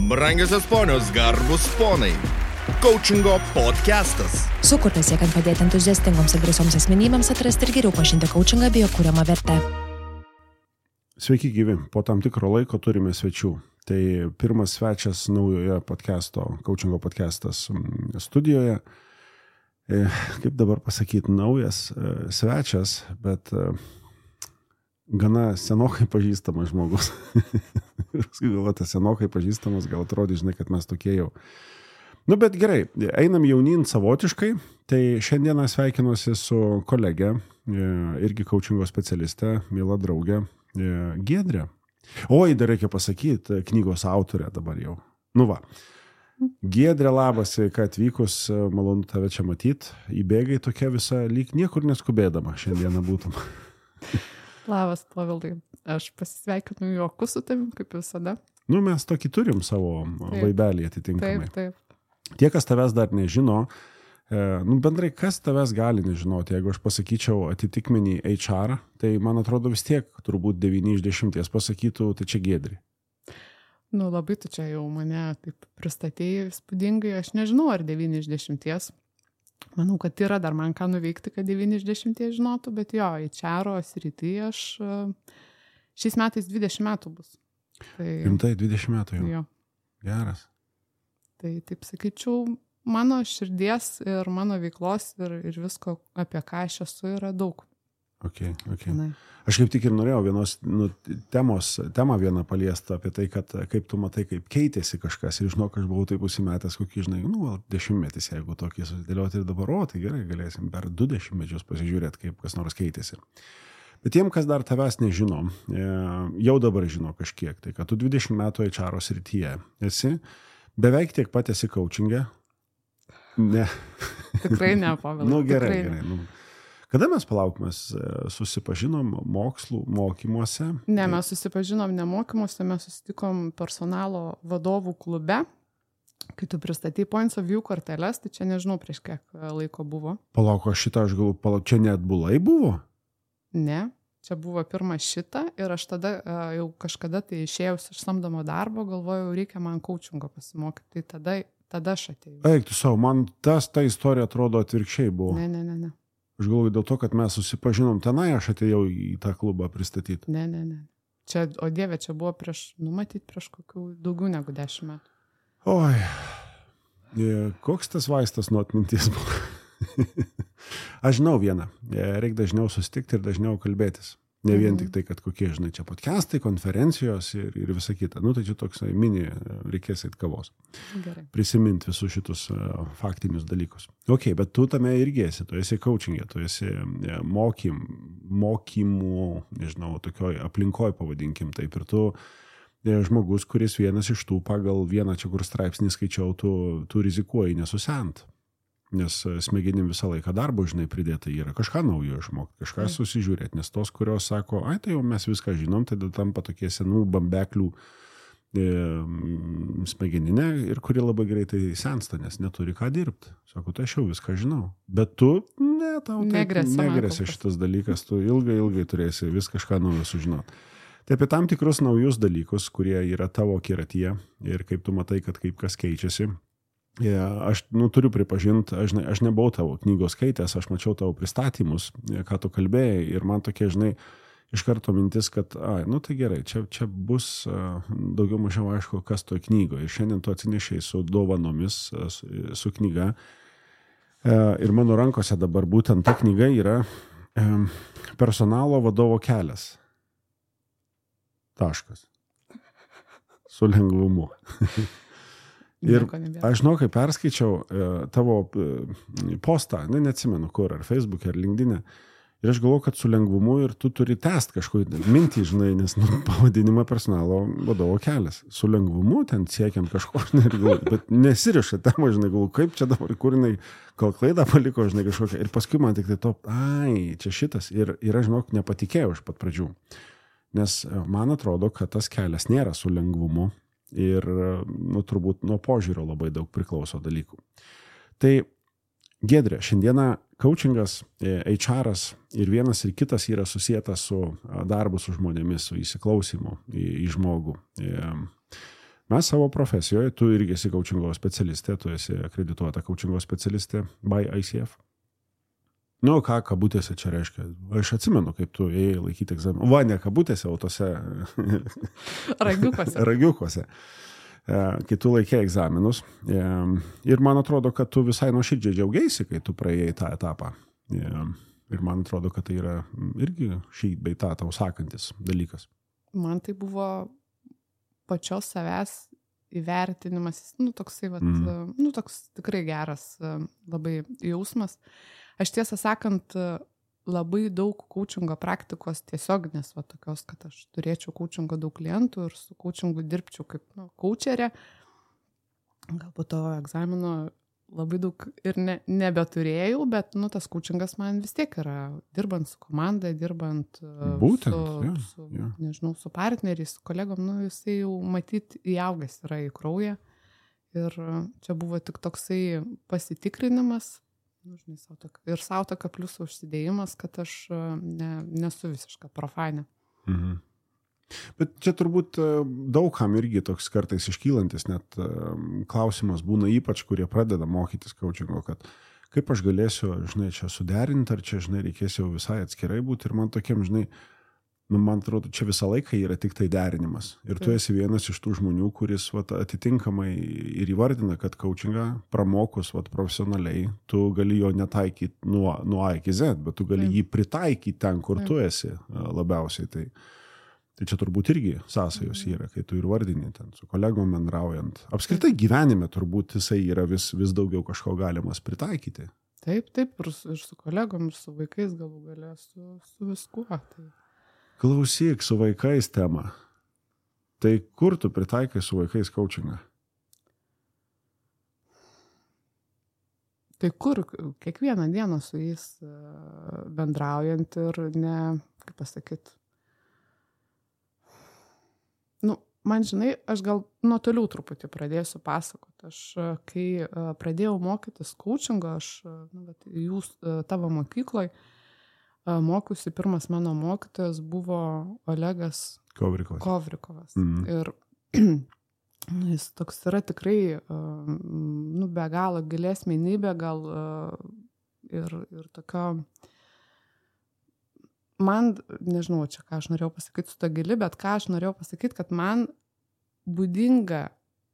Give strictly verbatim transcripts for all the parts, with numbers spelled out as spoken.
Brangiosios ponios, garbus ponai. Coachingo podcastas. Sukurtas siekiant padėti entuziastingoms ir drąsioms asmenybėms atrasti ir geriau pažinti coachingą bei jo kuriamą vertę. Sveiki gyvi, po tam tikro laiko turime svečių. Tai pirmas svečias naujoje podcasto, coachingo podcastas studijoje. E, kaip dabar pasakyti, naujas e, svečias, bet e, gana senokai pažįstamas žmogus. Paskui galvoju, senokai pažįstamas, gal atrodė, žinai, kad mes tokie jau. Nu, bet gerai, einam jaunin savotiškai. Tai šiandieną sveikinuosi su kolege, e, irgi coachingo specialiste, miela draugė, e, Giedrė. Oi, dar reikia pasakyti, knygos autorė dabar jau. Nu va. Giedrė, labas, sveika atvykus, malonu tave čia matyt. Įbėgai tokia visa, lyg niekur neskubėdama šiandieną būtum. Labas, Pavildai. Aš pasisveikinu juoku su tavim, kaip visada. Nu, mes tokį turim savo taip, vaibelį atitinkamai. Taip, taip. Tie, kas tavęs dar nežino, e, nu, bendrai, kas tavęs gali nežinoti, jeigu aš pasakyčiau atitikmenį H R, tai man atrodo vis tiek turbūt devyni iš dešimties pasakytų, tai čia Giedrė. Nu, labai tu čia jau mane taip pristatėjai įspūdingai, aš nežinau, ar devyni iš dešimties. Manau, kad yra dar man ką nuveikti, kad devyni iš dešimties žinotų, bet jo, į Čero srityje aš šiais metais dvidešimt metų bus. Tai, Rimtai, dvidešimt metų jau. Jo. Geras. Tai taip sakyčiau, mano širdies ir mano veiklos ir, ir visko, apie ką aš esu, yra daug. Okay, okay. Na. Aš kaip tik ir norėjau vienos nu, temos, temą vieną paliestą apie tai, kad kaip tu matai, kaip keitėsi kažkas. Ir žinok, aš buvau taip užsimetęs, kokį, žinai, nu, dešimtmetis, jeigu tokį susidėlioti ir dabar, o, tai gerai, galėsim per du dešimtmečius pasižiūrėti, kaip kas nors keitėsi. Bet tiem, kas dar tavęs nežino, jau dabar žino kažkiek, tai kad tu dvidešimt metų H R srityje esi, beveik tiek pat esi coachingė. Ne. Tikrai ne, Pavildai. Nu, gerai, tikrai gerai. Nu. Kada mes palauk, mes susipažinom mokslų mokymuose? Ne, mes susipažinom ne mokymuose, mes susitikom personalo vadovų klube. Kai tu pristatei Points of View korteles, tai čia nežinau prieš kiek laiko buvo. Palauk, aš šitą, aš galvoju, palauk, čia net bulai buvo? Ne, čia buvo pirma šita ir aš tada jau kažkada tai išėjus iš samdomo darbo, galvojau, reikia man coachingo pasimokyti. Tai tada, tada aš atėjau. Eik, tu savo, man tas, ta istorija atrodo atvirkščiai buvo. Ne, ne, ne, ne. Aš galvoju, dėl to, kad mes susipažinom tenai, aš atėjau į tą klubą pristatyti. Ne, ne, ne. Čia, o Dieve, čia buvo prieš, numatyti prieš kokių daugiau negu dešimt metų. Oi, koks tas vaistas nuo atminties buvo? Aš žinau vieną, reikia dažniau susitikti ir dažniau kalbėtis. Ne vien tik tai, kad kokie, žinai, čia podcastai, konferencijos ir, ir visa kita. Nu, tai čia toks mini, reikės eit kavos. Gerai. Prisiminti visus šitus uh, faktinius dalykus. Ok, bet tu tame irgi esi, tu esi coachingė, tu esi mokym, mokymų, nežinau, tokioj aplinkoj pavadinkim taip. Ir tu žmogus, kuris vienas iš tų pagal vieną čia kur straipsnį skaičiau, tu, tu rizikuoji nesusent. Nes smegenim visą laiką darbo, žinai, pridėta yra kažką naujo išmokti, kažką susižiūrėti, nes tos, kurios sako, ai, tai jau mes viską žinom, tai tampa tokie senų bambeklių e, smegeninė ir kuri labai greitai sensta, nes neturi ką dirbti. Sako, tai aš jau viską žinau. Bet tu, ne, tau negresia šitas dalykas, tu ilgai, ilgai turėsi vis kažką naujo sužinoti. Tai apie tam tikrus naujus dalykus, kurie yra tavo akiratyje ir kaip tu matai, kad kaip kas keičiasi. Yeah, aš nu, turiu pripažinti, aš, ne, aš nebuvau tavo knygos skaitęs, aš mačiau tavo pristatymus, ką tu kalbėjai ir man tokie, žinai, iš karto mintis, kad, ai, nu tai gerai, čia, čia bus uh, daugiau mažiau aišku, kas toje knygoje. Ir šiandien tu atsinešiai su dovanomis, uh, su, su knyga. Uh, ir mano rankose dabar būtent ta knyga yra um, personalo vadovo kelias. Taškas. Su lengvumu. Ir aš žinau, kai perskaičiau e, tavo e, postą, ne, neatsimenu kur, ar Facebook'e, ar LinkedIn'e, ir aš galvoju, kad su lengvumu ir tu turi tęst kažkokį mintį, žinai, nes nu, pavadinimą personalo vadovo kelias. Su lengvumu ten siekiant kažko, žinai, ir galvoju, bet nesiriša tema, žinai, galvoju, kaip čia dabar, kur jinai gal klaidą paliko, žinai, kažkokią. Ir paskui man tik tai to, ai, čia šitas. Ir, ir aš, žinok, nepatikėjau iš pat pradžių. Nes man atrodo, kad tas kelias nėra su lengvumu. Ir, nu, turbūt nuo požiūrio labai daug priklauso dalykų. Tai, Giedrė, šiandieną coachingas, H R'as ir vienas ir kitas yra susietas su darbu su žmonėmis, su įsiklausimu į, į žmogų. Mes savo profesijoje, tu irgi esi coachingo specialistė, tu esi akredituota coachingo specialistė by I C F. Nu, ką kabutėse čia reiškia? Aš atsimenu, kaip tu ėjai laikyti egzaminą. Va, ne kabutėse, o tose ragiukuose. ragiukuose. Kai tu laikė egzaminus. Ir man atrodo, kad tu visai nuoširdžiai džiaugiaisi, kai tu praėjai tą etapą. Ir man atrodo, kad tai yra irgi šį bei tą tau sakantis dalykas. Man tai buvo pačios savęs įvertinimas, nu, toksai, vat, mm. nu, toks tikrai geras labai jausmas. Aš tiesą sakant, labai daug coachingo praktikos tiesioginės, va, tokios, kad aš turėčiau coachingo daug klientų ir su coachingu dirbčiau kaip nu, coacherė. Galbūt to egzamino labai daug ir ne, nebeturėjau, bet nu, tas coachingas man vis tiek yra dirbant su komanda, dirbant Būtent, su, ja, su, ja. nežinau, su partneriais, su kolegom, nu, jisai jau matyt įaugęs yra į kraują. Ir čia buvo tik toksai pasitikrinimas, nu, žinai, sau tokio, ir savo tokio pliusų užsidėjimas, kad aš ne, nesu visiška profainė. Mhm. Bet čia turbūt daugam irgi toks kartais iškylantis net klausimas būna ypač, kurie pradeda mokytis coachingo, kad kaip aš galėsiu, žinai, čia suderinti, ar čia, žinai, reikės jau visai atskirai būti. Ir man tokiem, žinai, nu, man atrodo, čia visą laiką yra tik tai derinimas. Ir tu esi vienas iš tų žmonių, kuris vat, atitinkamai ir įvardina, kad coachingą pramokus vat, profesionaliai, tu gali jo netaikyti nuo, nuo A iki Z, bet tu gali jį pritaikyti ten, kur tu esi labiausiai. Tai Tai čia turbūt irgi sąsajos yra, kai tu ir vardini ten su kolegom bendraujant. Apskritai gyvenime turbūt jisai yra vis, vis daugiau kažko galimas pritaikyti. Taip, taip, ir su, ir su kolegom, ir su vaikais galų galia, su, su viskuo. Tai... Klausyk, su vaikais tema. Tai kur tu pritaikai su vaikais coachingą? Tai kur, kiekvieną dieną su jais bendraujant ir ne, kaip pasakyti, nu, man žinai, aš gal nuo toliau truputį pradėsiu pasakoti. Aš, kai pradėjau mokytis coachingo, aš, nu, bet jūs tavo mokykloj mokiausi, pirmas mano mokytojas buvo Olegas Kovrikovas. Kovrikovas. Mm. Ir nu, jis toks yra tikrai, nu, be galo gili asmenybė, gal ir, ir tokio... Man, nežinau, čia ką aš norėjau pasakyti su to gili, bet ką aš norėjau pasakyti, kad man būdinga,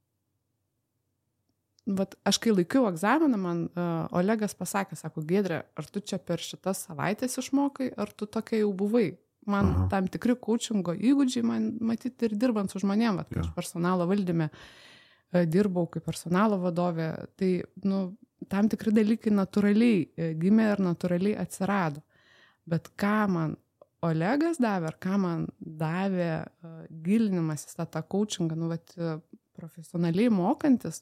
vat, aš kai laikiau egzaminą, man uh, Olegas pasakė, sako, Giedrė, ar tu čia per šitas savaitės išmokai, ar tu tokia jau buvai? Man Aha. tam tikri coachingo įgūdžiai, man matyti ir dirbant su žmonėm, vat, ja. Aš personalo valdyme uh, dirbau kaip personalo vadovė, tai, nu, tam tikri dalykai natūraliai uh, gimė ir natūraliai atsirado. Bet ką man Olegas davė, ar ką man davė uh, gilinimas į tą, tą coachingą, nu, vat, uh, profesionaliai mokantis,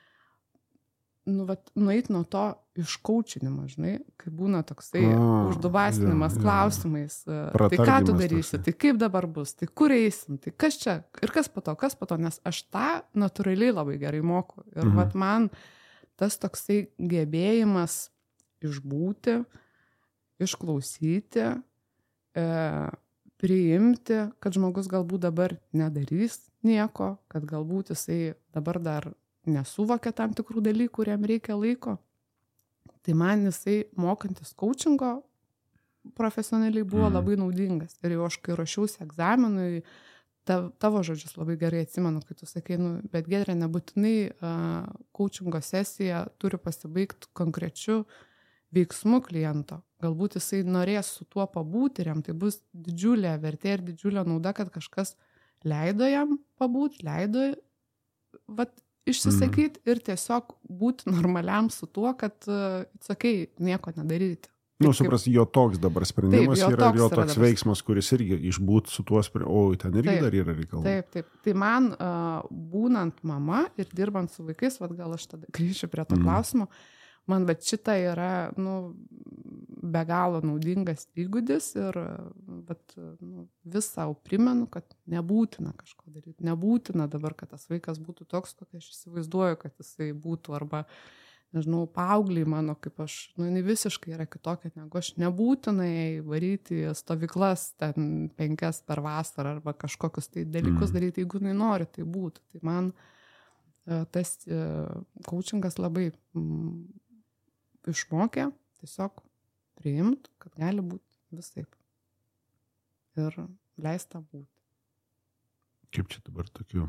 nu, vat, nueit nuo to iškaučinimo, žinai, kai būna toksai A, uždubastinimas ja, klausimais, uh, tai ką tu darysi, toksai. Tai kaip dabar bus, tai kur eisim, tai kas čia, ir kas po to, kas po to, nes aš tą natūraliai labai gerai moku. Ir mhm. vat, man tas toksai gebėjimas išbūti, išklausyti, e, priimti, kad žmogus galbūt dabar nedarys nieko, kad galbūt jisai dabar dar nesuvokia tam tikrų dalykų, kuriam reikia laiko. Tai man jisai mokantis coachingo profesionaliai buvo mm. labai naudingas. Ir jau aš, kai ruošiausi egzaminui, tav, tavo žodžius labai gerai atsimenu, kai tu sakai, nu, bet Giedrė, nebūtinai uh, coachingo sesija turi pasibaigti konkrečiu veiksmu kliento. Galbūt jisai norės su tuo pabūti ir jam tai bus didžiulė vertė ir didžiulė nauda, kad kažkas leido jam pabūti, leido vat, išsisakyti mm. ir tiesiog būti normaliam su tuo, kad sakai, nieko nedaryti. Nu, supras, jo toks dabar sprendimas taip, jo yra jo toks dabar veiksmas, kuris irgi išbūt su tuo sprendimu, o ten irgi taip, dar yra reikalų. Taip, taip. Tai man uh, būnant mama ir dirbant su vaikais, vat, gal aš tada grįšiu prie to mm. klausimo, man bet šita yra, nu, be galo naudingas įgūdis ir bet, nu, vis savo primenu, kad nebūtina kažko daryti. Nebūtina dabar, kad tas vaikas būtų toks, kokį aš įsivaizduoju, kad jisai būtų, arba, nežinau, paaugliai mano, kaip aš, nu, jinai visiškai yra kitokia, negu aš nebūtinai varyti stovyklas ten penkias per vasarą arba kažkokius tai dalykus mm. daryti, jeigu jinai nori tai būtų. Tai man tas coachingas labai mm, išmokė tiesiog priimt, kad gali būti visaip. Ir leista būti. Kaip čia dabar tokiu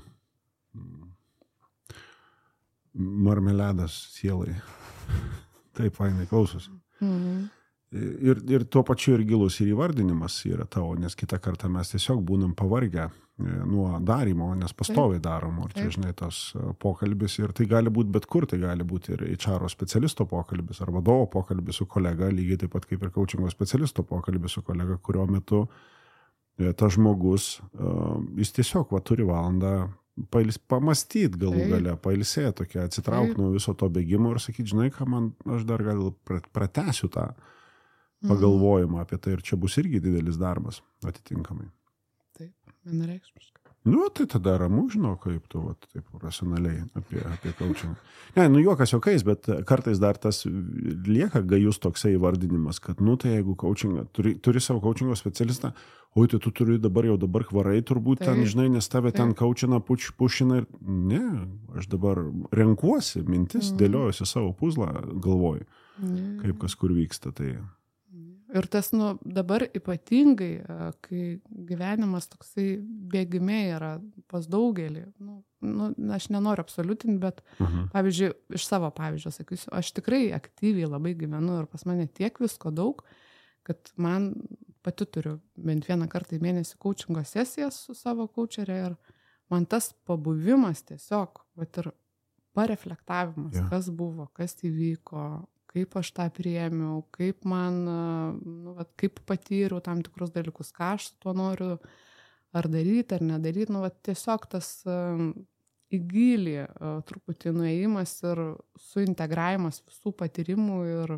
marmeledas sielai. Taip, fainai klausosi. Mhm. Ir, ir tuo pačiu ir gilus ir įvardinimas yra tavo, nes kitą kartą mes tiesiog būnam pavargę nuo darymo, nes pastoviai darom. Ir čia, žinai, tas pokalbis ir tai gali būti bet kur, tai gali būti ir H R specialisto pokalbis ar vadovo pokalbis su kolega, lygiai taip pat kaip ir coachingo specialisto pokalbis su kolega, kurio metu tas žmogus, jis tiesiog va, turi valandą pails, pamastyti galų gale, pailsėti tokia, atsitraukti nuo viso to bėgimo ir sakyti, žinai, ką man, aš dar gal pratęsiu tą pagalvojimą apie tai ir čia bus irgi didelis darbas atitinkamai. Taip, vienareikšmiškai. Nu, tai tada ramu, žinau, kaip tu, vat, taip, racionaliai apie, apie coaching. Ne, nu, juokas juokais, bet kartais dar tas lieka gajus toksai įvardinimas, kad, nu, tai jeigu coaching, turi, turi savo coachingo specialistą, oi, tai tu turi dabar jau dabar kvarai, turbūt taip, ten, žinai, nes tave taip, ten coachina, puš, pušina ir, ne, aš dabar renkuosi mintis, mm. dėliojusi savo puzlą, galvoju, mm. kaip kas kur vyksta, tai... Ir tas, nu, dabar ypatingai, kai gyvenimas toksai bėgime yra pas daugelį, nu, nu, aš nenoriu absoliutinti, bet, uh-huh. pavyzdžiui, iš savo pavyzdžio sakysiu, aš tikrai aktyviai labai gyvenu ir pas mane tiek visko daug, kad man pati turiu bent vieną kartą į mėnesį coachingo sesijas su savo coacherė ir man tas pabuvimas tiesiog, vat ir pareflektavimas, yeah. kas buvo, kas įvyko, kaip aš tą priėmiau, kaip man, nu, vat, kaip patyriau tam tikrus dalykus, ką aš su tuo noriu ar daryti, ar nedaryti, nu, vat, tiesiog tas um, į gilį uh, truputį nuėjimas ir suintegravimas visų patyrimų ir,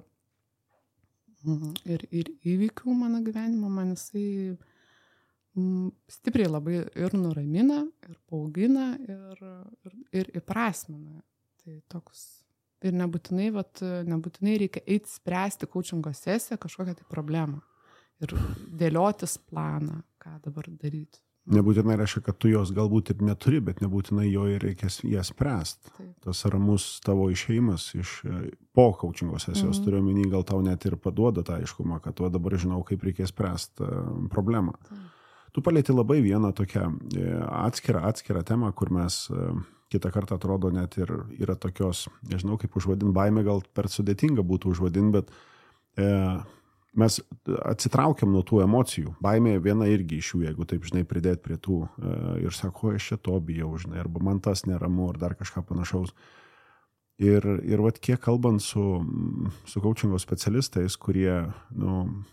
ir, ir įvykių mano gyvenimo, man jisai um, stipriai labai ir nuramina, ir paaugina, ir, ir, ir įprasmina. Tai toks... Ir nebūtinai, vat, nebūtinai reikia eiti spręsti coachingo sesiją kažkokią tai problemą. Ir dėliotis planą, ką dabar daryti. Nebūtinai reiškia, kad tu jos galbūt ir neturi, bet nebūtinai jo ir reikės ją spręsti. Taip. Tas ramus tavo išėjimas iš po coachingo sesijos, mm-hmm. turiu omeny, gal tau net ir paduoda tą aiškumą, kad tu dabar žinau, kaip reikės spręsti problemą. Taip. Tu palieti labai vieną tokią atskirą, atskirą temą, kur mes... Kitą kartą atrodo net ir yra tokios, nežinau kaip užvadinti, baimė gal per sudėtinga būtų užvadinti, bet e, mes atsitraukiam nuo tų emocijų. Baimė viena irgi iš jų, jeigu taip, žinai, pridėti prie tų e, ir sako, aš čia to bijau, žinai, arba man tas neramu, ar dar kažką panašaus. Ir, ir vat kiek kalbant su, su coachingo specialistais, kurie, nu,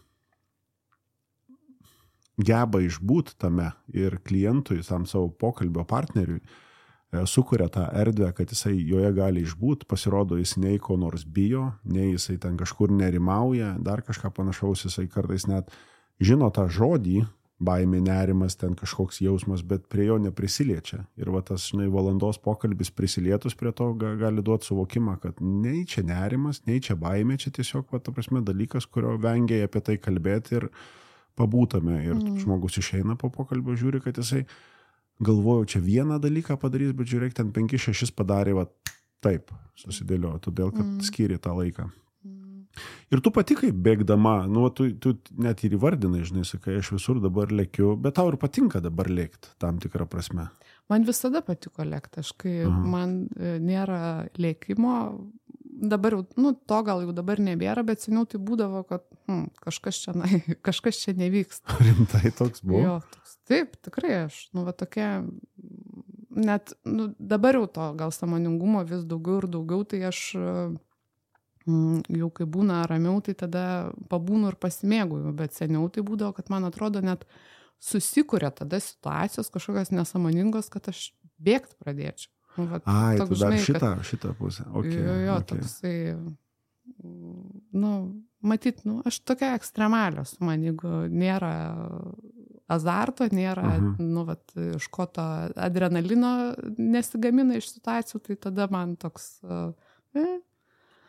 geba išbūt tame ir klientui, tam savo pokalbio partneriui, sukuria tą erdvę, kad jisai joje gali išbūt, pasirodo jis nei ko nors bijo, nei jisai ten kažkur nerimauja, dar kažką panašaus, jisai kartais net žino tą žodį, baimė, nerimas, ten kažkoks jausmas, bet prie jo neprisiliečia. Ir va tas, žinai, valandos pokalbis prisilietus prie to gali duoti suvokimą, kad nei čia nerimas, nei čia baimė, čia tiesiog, va, ta prasme, dalykas, kurio vengiai apie tai kalbėti ir pabūtame. Ir mm. žmogus išeina po pokalbio, žiūri, kad jisai galvojau, čia vieną dalyką padarys, bet žiūrėk, ten penki šešis padarė, va, taip, susidėliojo, todėl, kad mm. skyrė tą laiką. Mm. Ir tu pati kaip bėgdama, nu, tu, tu net ir įvardinai, žinai, sakai, aš visur dabar lėkiu, bet tau ir patinka dabar lėkti, tam tikrą prasme. Man visada patiko lėkti, aš kai Aha. man nėra lėkimo, dabar jau, nu, to gal jau dabar nebėra, bet seniau tai būdavo, kad hmm, kažkas, čia, na, kažkas čia nevyksta. Rimtai toks buvo? Jo, toks. Taip, tikrai aš, nu, va tokia, net, nu, dabar jau to gal sąmoningumo vis daugiau ir daugiau, tai aš mm, jau kai būna ramiau, tai tada pabūnu ir pasimėguoju, bet seniau tai būdavo, kad man atrodo net susikuria tada situacijos kažkokios nesąmoningos, kad aš bėgti pradėčiau. Nu, va, Ai, toks, tu dar žinai, šitą, kad, šitą pusę. Okay, jo, jo, okay. toksai, nu, matyt, nu, aš tokia ekstremalė su man, jeigu nėra azarto, nėra, uh-huh. nu, vat, iš ko to adrenalino nesigamina iš situacijų, tai tada man toks, e,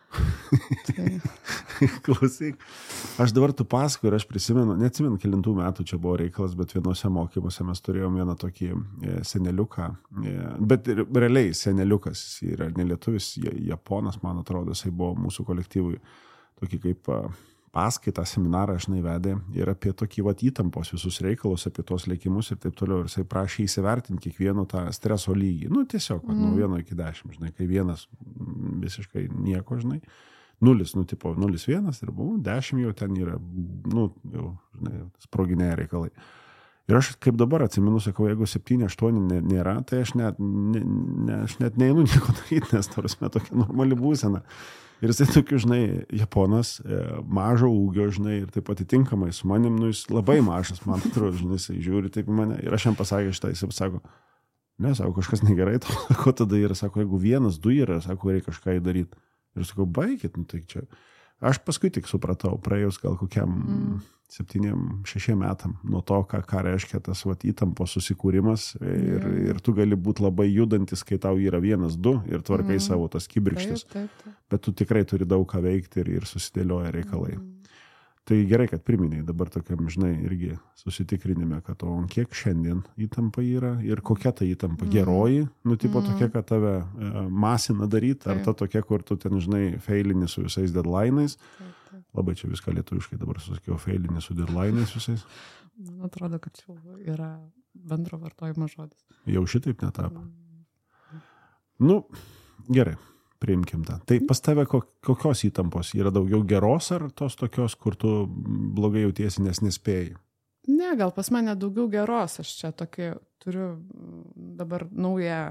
Tai... Klausyk, aš dabar tu pasakoju ir aš prisimenu, neatsimenu, kelintų metų čia buvo reikalas, bet vienose mokymuose mes turėjom vieną tokį seneliuką, bet realiai seneliukas, jis yra ne lietuvis, japonas, man atrodo, jisai buvo mūsų kolektyvui tokį kaip paskaitą, seminarą aš neįvedė ir apie tokį vat įtampos visus reikalus, apie tos likimus ir taip toliau. Ir jisai prašė įsivertinti kiekvieno tą streso lygį. Nu, tiesiog, mm. nuo vieno iki dešimt, žinai, kai vienas visiškai nieko, žinai, nulis, nu, tipo, nulis vienas ir buvo, dešimt jau ten yra, nu, jau, žinai, sproginiai reikalai. Ir aš kaip dabar atsimenu, sakau, jeigu septyni aštuoni nėra, tai aš net, ne, ne, aš net neinu nieko daryti, nes tarsi tokia normali būsena. Ir jisai tokiu, žinai, japonas, mažo ūgio, žinai, ir taip atitinkamai su manim, nu, jis labai mažas, man atrodo, žinai, jisai žiūri taip į mane. Ir aš jam pasakė šitą, jisai sako, ne, sako, kažkas negerai, to, ko tada yra, sako, jeigu vienas, du yra, sako, reikia kažką įdaryti. Ir sakau, baikit, nu, tai čia. Aš paskui tik supratau, praėjus gal kokiam mm. septyniem, šešiem metam nuo to, ką, ką reiškia tas vat, įtampos susikūrimas ir, mm. ir tu gali būti labai judantis, kai tau yra vienas, du ir tvarkai mm. savo tas kibirkštis. Taip, taip, taip. Bet tu tikrai turi daug ką veikti ir, ir susidėlioja reikalai. Mm. Tai gerai, kad priminėjai dabar tokiam, žinai, irgi susitikrinime, kad o kiek šiandien įtampa yra ir kokia ta įtampa mm. geroji, nu, tipo mm. tokia, kad tave e, masina daryti, ar ta tokia, kur tu ten, žinai, feilini su visais deadline'ais. Taip, taip. Labai čia viską lietuviškai dabar susakiau, feilini su deadline'ais visais. Man atrodo, kad čia yra bendro vartojimo žodis. Jau šitaip netapo. Mm. Nu, gerai. Priimkim tą. Tai pas tave kokios įtampos? Yra daugiau geros ar tos tokios, kur tu blogai jautiesi, nes nespėjai? Ne, gal pas mane daugiau geros. Aš čia tokį turiu dabar naują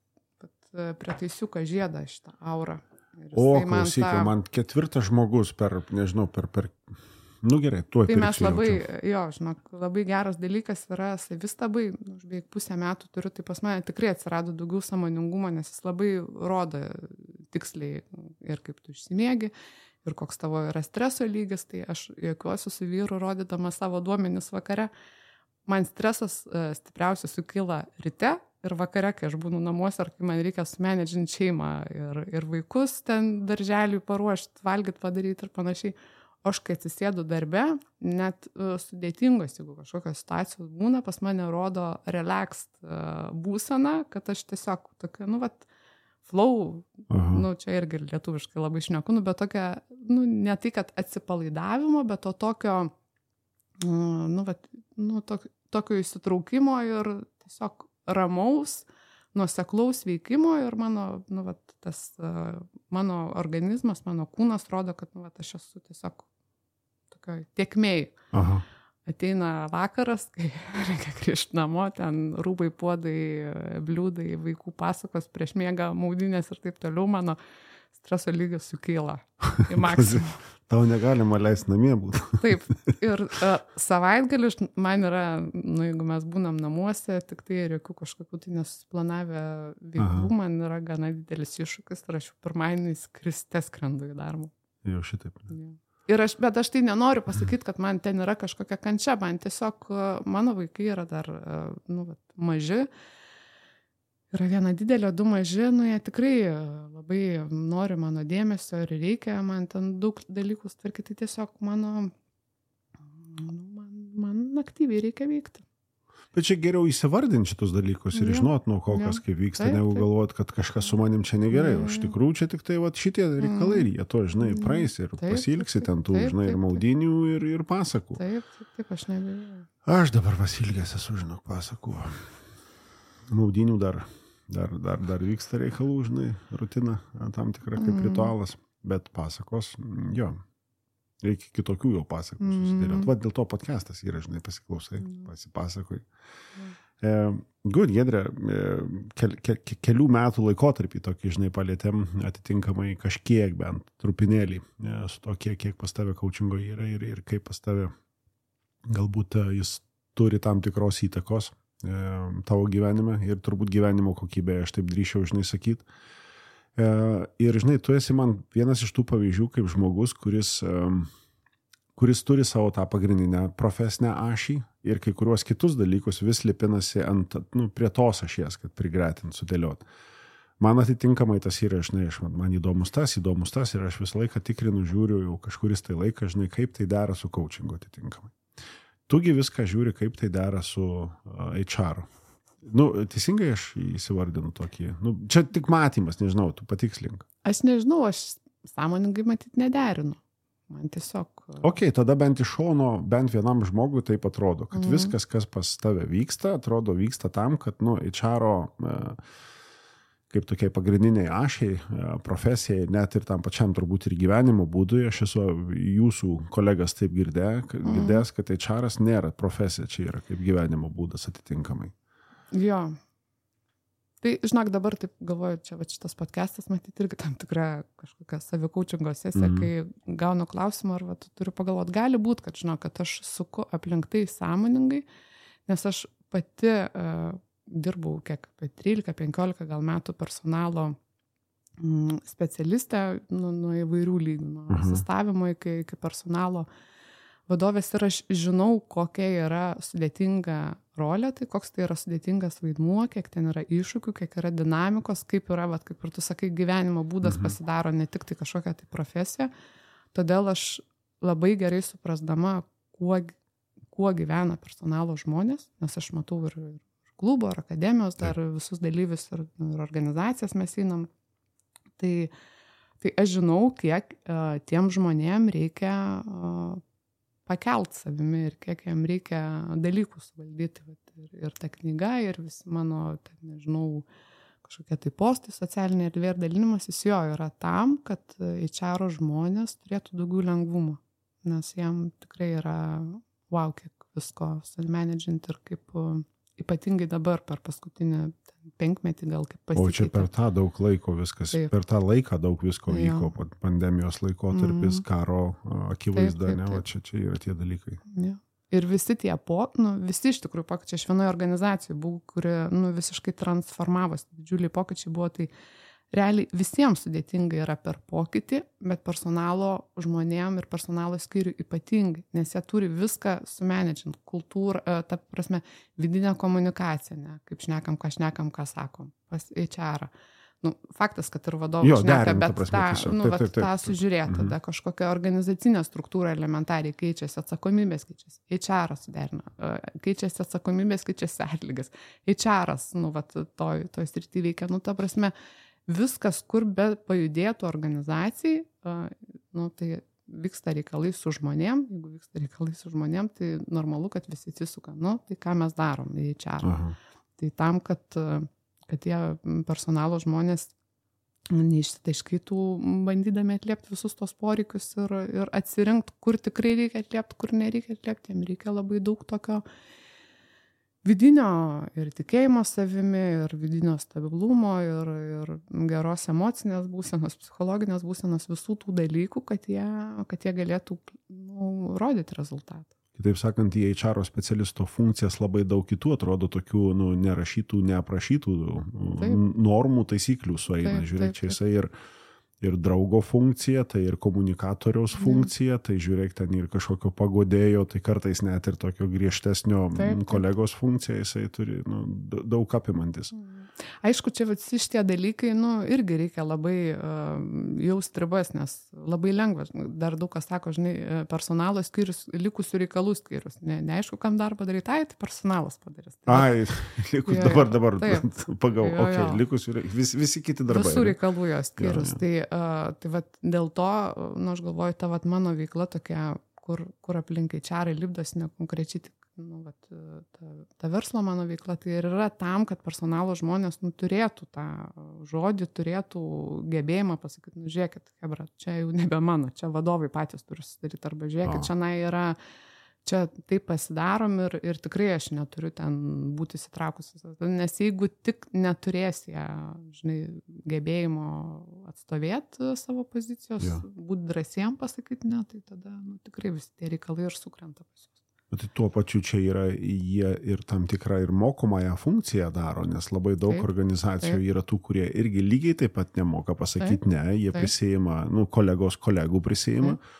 pretaisiuką žiedą šitą aurą. O, klausyk, ta... man ketvirtas žmogus per, nežinau, per... per... Nu gerai, tuoj tai pirksiu. Mes labai, jo, žinok, labai geras dalykas yra savistabai, nu, aš beveik pusę metų turiu, tai pas mane tikrai atsirado daugiau sąmoningumo, nes jis labai rodo tiksliai ir kaip tu išsimiegi, ir koks tavo yra streso lygis, tai aš juokiuosi su vyru rodydama savo duomenis vakare. Man stresas uh, stipriausiai sukyla ryte ir vakare, kai aš būnu namuose, ar kai man reikia sumenedžinti šeimą ir, ir vaikus ten darželiui paruošti, valgyti, padaryti ir panašiai. O aš, kai atsisėdu darbe, net uh, sudėtingos, jeigu kažkokios situacijos būna, pas mane rodo relaxed uh, būsena, kad aš tiesiog tokia, nu, vat, flow, Aha. nu, čia irgi lietuviškai labai šneku, nu, bet tokia, nu, ne tai, kad atsipalaidavimo, bet to tokio, uh, nu, vat, nu, tok, tokio įsitraukimo ir tiesiog ramaus, nuoseklaus veikimo ir mano, nu, vat, tas, uh, mano organizmas, mano kūnas rodo, kad, nu, vat, aš esu tiesiog tokioj tiekmėj. Aha. Ateina vakaras, kai reikia grįžti namo, ten rūbai, puodai, bliūdai, vaikų pasakos, prieš miegą, maudynės ir taip toliau, mano streso lygis sukyla į maksimumą. Tau negalima leisti namie būti. Taip, ir uh, savaitgalius man yra, nu, jeigu mes būnam namuose, tik tai ir jokių kažkokių tai nesusiplanavę veiklų, Aha. man yra gana didelis iššūkis, ir aš pirmadienį skriste skrendu į darbą. Jau šitaip. Ja. Ir aš, bet aš tai nenoriu pasakyti, kad man ten yra kažkokia kančia, man tiesiog mano vaikai yra dar, nu, maži. Yra viena didelė, du maži, nu jie tikrai labai nori mano dėmesio ir reikia man ten daug dalykų tvarkyti, tai tiesiog mano, man, man aktyviai reikia veikti. Bet čia geriau įsivardinti šitus dalykus ir ja. žinot, nuo kokios ja. kaip vyksta, taip, negu taip. galvot, kad kažkas su manim čia negerai. Ja. O iš tikrųjų čia tik tai vat, šitie reikalai ir jie to, žinai, praeis ir taip, pasilgsi ten tų, taip, žinai, ir maudinių ir, ir pasakų. Taip, taip, taip, aš nebėjau. Aš dabar pasilgęs esu, žinok, pasakų. Maudinių dar, dar, dar, dar vyksta reikalų, žinai, rutina, tam tikra kaip mm. ritualas, bet pasakos, jo. Reikia kitokių jau pasakų mm. susidėlioti. Va, dėl to podcastas yra, žinai, pasiklausai, mm. pasipasakoj. Mm. E, good, Giedre, ke, ke, kelių metų laikotarpį tokį, žinai, palėtėm atitinkamai kažkiek bent trupinėlį e, su to, kiek, kiek pas tave coachingo yra ir, ir kaip pas tave galbūt jis turi tam tikros įtakos e, tavo gyvenime ir turbūt gyvenimo kokybė, aš taip drįsčiau, žinai, sakyti. Ir, žinai, tu esi man vienas iš tų pavyzdžių kaip žmogus, kuris, kuris turi savo tą pagrindinę profesinę ašį ir kai kuriuos kitus dalykus vis lipinasi ant, nu, prie tos ašies, kad prigretint, sudėliot. Man atitinkamai tas yra, žinai, aš, man įdomus tas, įdomus tas ir aš visą laiką tikrinu, žiūriu jau kažkuris tai laikas, žinai, kaip tai dera su coachingu atitinkamai. Tugi viską žiūri, kaip tai dera su uh, H R. Nu, teisingai aš įsivardinu tokį. Nu, čia tik matymas, nežinau, tu patikslink. Aš nežinau, aš sąmoningai matyt nederinu. Man tiesiog... Ok, tada bent iš šono, bent vienam žmogui taip atrodo, kad mm. viskas, kas pas tave vyksta, atrodo vyksta tam, kad, nu, H R-o uh, kaip tokiai pagrindiniai ašiai, profesijai, net ir tam pačiam turbūt ir gyvenimo būdui, aš esu jūsų kolegas taip girdė, girdėjęs, kad H R-as nėra profesija, čia yra kaip gyvenimo būdas atitinkamai. Jo. Tai, žinok, dabar taip galvoju, čia va, šitas podcastas matyti irgi tam tikra kažkokia savikaučingo sesija, mm. kai gaunu klausimą, ar va, tu turiu pagalvoti, gali būti, kad, žinok, kad aš suku aplink tai sąmoningai, nes aš pati uh, dirbau kiek apie trylika penkiolika gal metų personalo mm, specialistė nu, nuo įvairių lygių, nuo uh-huh. asistavimo iki, iki personalo vadovės ir aš žinau, kokia yra sudėtinga rolė, tai koks tai yra sudėtingas vaidmuo, kiek ten yra iššūkių, kiek yra dinamikos, kaip yra, vat, kaip ir tu sakai, gyvenimo būdas uh-huh. pasidaro ne tik tai kažkokia tai profesija, todėl aš labai gerai suprasdama, kuo, kuo gyvena personalo žmonės, nes aš matau ir klubo ar akademijos, dar visus dalyvius ir, ir organizacijas mes einam. Tai, tai aš žinau, kiek uh, tiem žmonėm reikia uh, pakelt savimi ir kiek jam reikia dalykų suvaldyti. Ir, ir ta knyga, ir visi mano, ten, nežinau, kažkokie tai postai, socialinė erdvė ir dalinimas, jis jo yra tam, kad H R žmonės turėtų daugiau lengvumo. Nes jam tikrai yra, wow, kiek visko sumanedžinti ir kaip... Uh, ypatingai dabar per paskutinį penkmetį gal kaip pasikeitė. O čia per tą daug laiko viskas, taip. Per tą laiką daug visko vyko, ja. Pandemijos laikotarpis, mm. karo akivaizda, ne, o čia, čia yra tie dalykai. Ja. Ir visi tie po, nu, visi iš tikrųjų pokyčiai, aš vienoje organizacijoje buvau, kuri, nu, visiškai transformavosi, didžiuliai pokyčiai buvo, tai realiai visiems sudėtingai yra per pokytį, bet personalo žmonėm ir personalo skyrių ypatingai, nes jie turi viską sumanedžinti, kultūrą, ta prasme, vidinę komunikaciją, ne, kaip šnekam, ką šnekam, ką sakom, pas H R. Nu, faktas, kad ir vadovai šneka, bet prasme, tą, nu, taip, taip, taip. tą sužiūrėti, mhm. tada kažkokia organizacinė struktūra elementariai keičiasi, atsakomybės keičiasi, H R suderina, keičiasi atsakomybės, keičiasi atlygis, H R, nu, vat, toj, toj srity veikia, nu, ta prasme, viskas, kur be pajudėtų organizacijai, nu, tai vyksta reikalai su žmonėm, jeigu vyksta reikalai su žmonėm, tai normalu, kad visi atsisuka, nu, tai ką mes darom į H R. Aha. Tai tam, kad, kad tie personalo žmonės neišsitaiškytų, bandydami atliepti visus tos poreikius ir, ir atsirinkti, kur tikrai reikia atliepti, kur nereikia atliepti, jiems reikia labai daug tokio vidinio ir tikėjimo savimi, ir vidinio stabilumo, ir, ir geros emocinės būsenos, psichologinės būsenos, visų tų dalykų, kad jie, kad jie galėtų, nu, rodyti rezultatą. Kitaip sakant, į H R specialisto funkcijas labai daug kitų atrodo tokių, nu, nerašytų, neaprašytų taip. Normų, taisyklių sueina. Taip, žiūrėk, čia jisai ir ir draugo funkcija, tai ir komunikatoriaus funkcija, tai žiūrėk, ten ir kažkokio pagodėjo, tai kartais net ir tokio griežtesnio taip, taip. Kolegos funkcija jisai turi, nu, daug apimantis. Aišku, čia visi šitie dalykai, nu, irgi reikia labai uh, jaust ribas, nes labai lengva. Dar daug kas sako, žinai, personalo skyrius, likusių reikalų skyrius. Ne, neaišku, kam darbą daryti, ai, tai personalas padarys. Tai, ai, likus, jo, dabar, dabar, pagau, okei, okay, likusių, vis, visi kiti darbai. Visų reikalų jos skyrius. Jo, jo. Tai, uh, tai vat, dėl to, nu, aš galvoju, ta vat, mano veikla tokia, kur, kur aplinkai čiarai lipdosi, ne konkrečiai tik, nu, vat, ta, ta verslo mano veikla, tai ir yra tam, kad personalo žmonės, nu, turėtų tą žodį, turėtų gebėjimą pasakyti, nu, žiūrėkit, hebra, čia jau nebe mano, čia vadovai patys turi susidaryti, arba žiūrėkit, čia na yra, čia taip pasidarom ir, ir tikrai aš neturiu ten būti įsitraukusi, nes jeigu tik neturėsi, žinai, gebėjimo atstovėti savo pozicijos, ja. Būti drąsiem pasakyti, ne, tai tada, nu, tikrai visi tie reikalai ir sukrenta pas jūs. Bet tuo pačiu čia yra, jie ir tam tikrą ir mokomąją funkciją daro, nes labai daug taip, organizacijų taip. Yra tų, kurie irgi lygiai taip pat nemoka pasakyti taip, ne, jie taip. Prisijima, nu, kolegos kolegų prisijima, taip.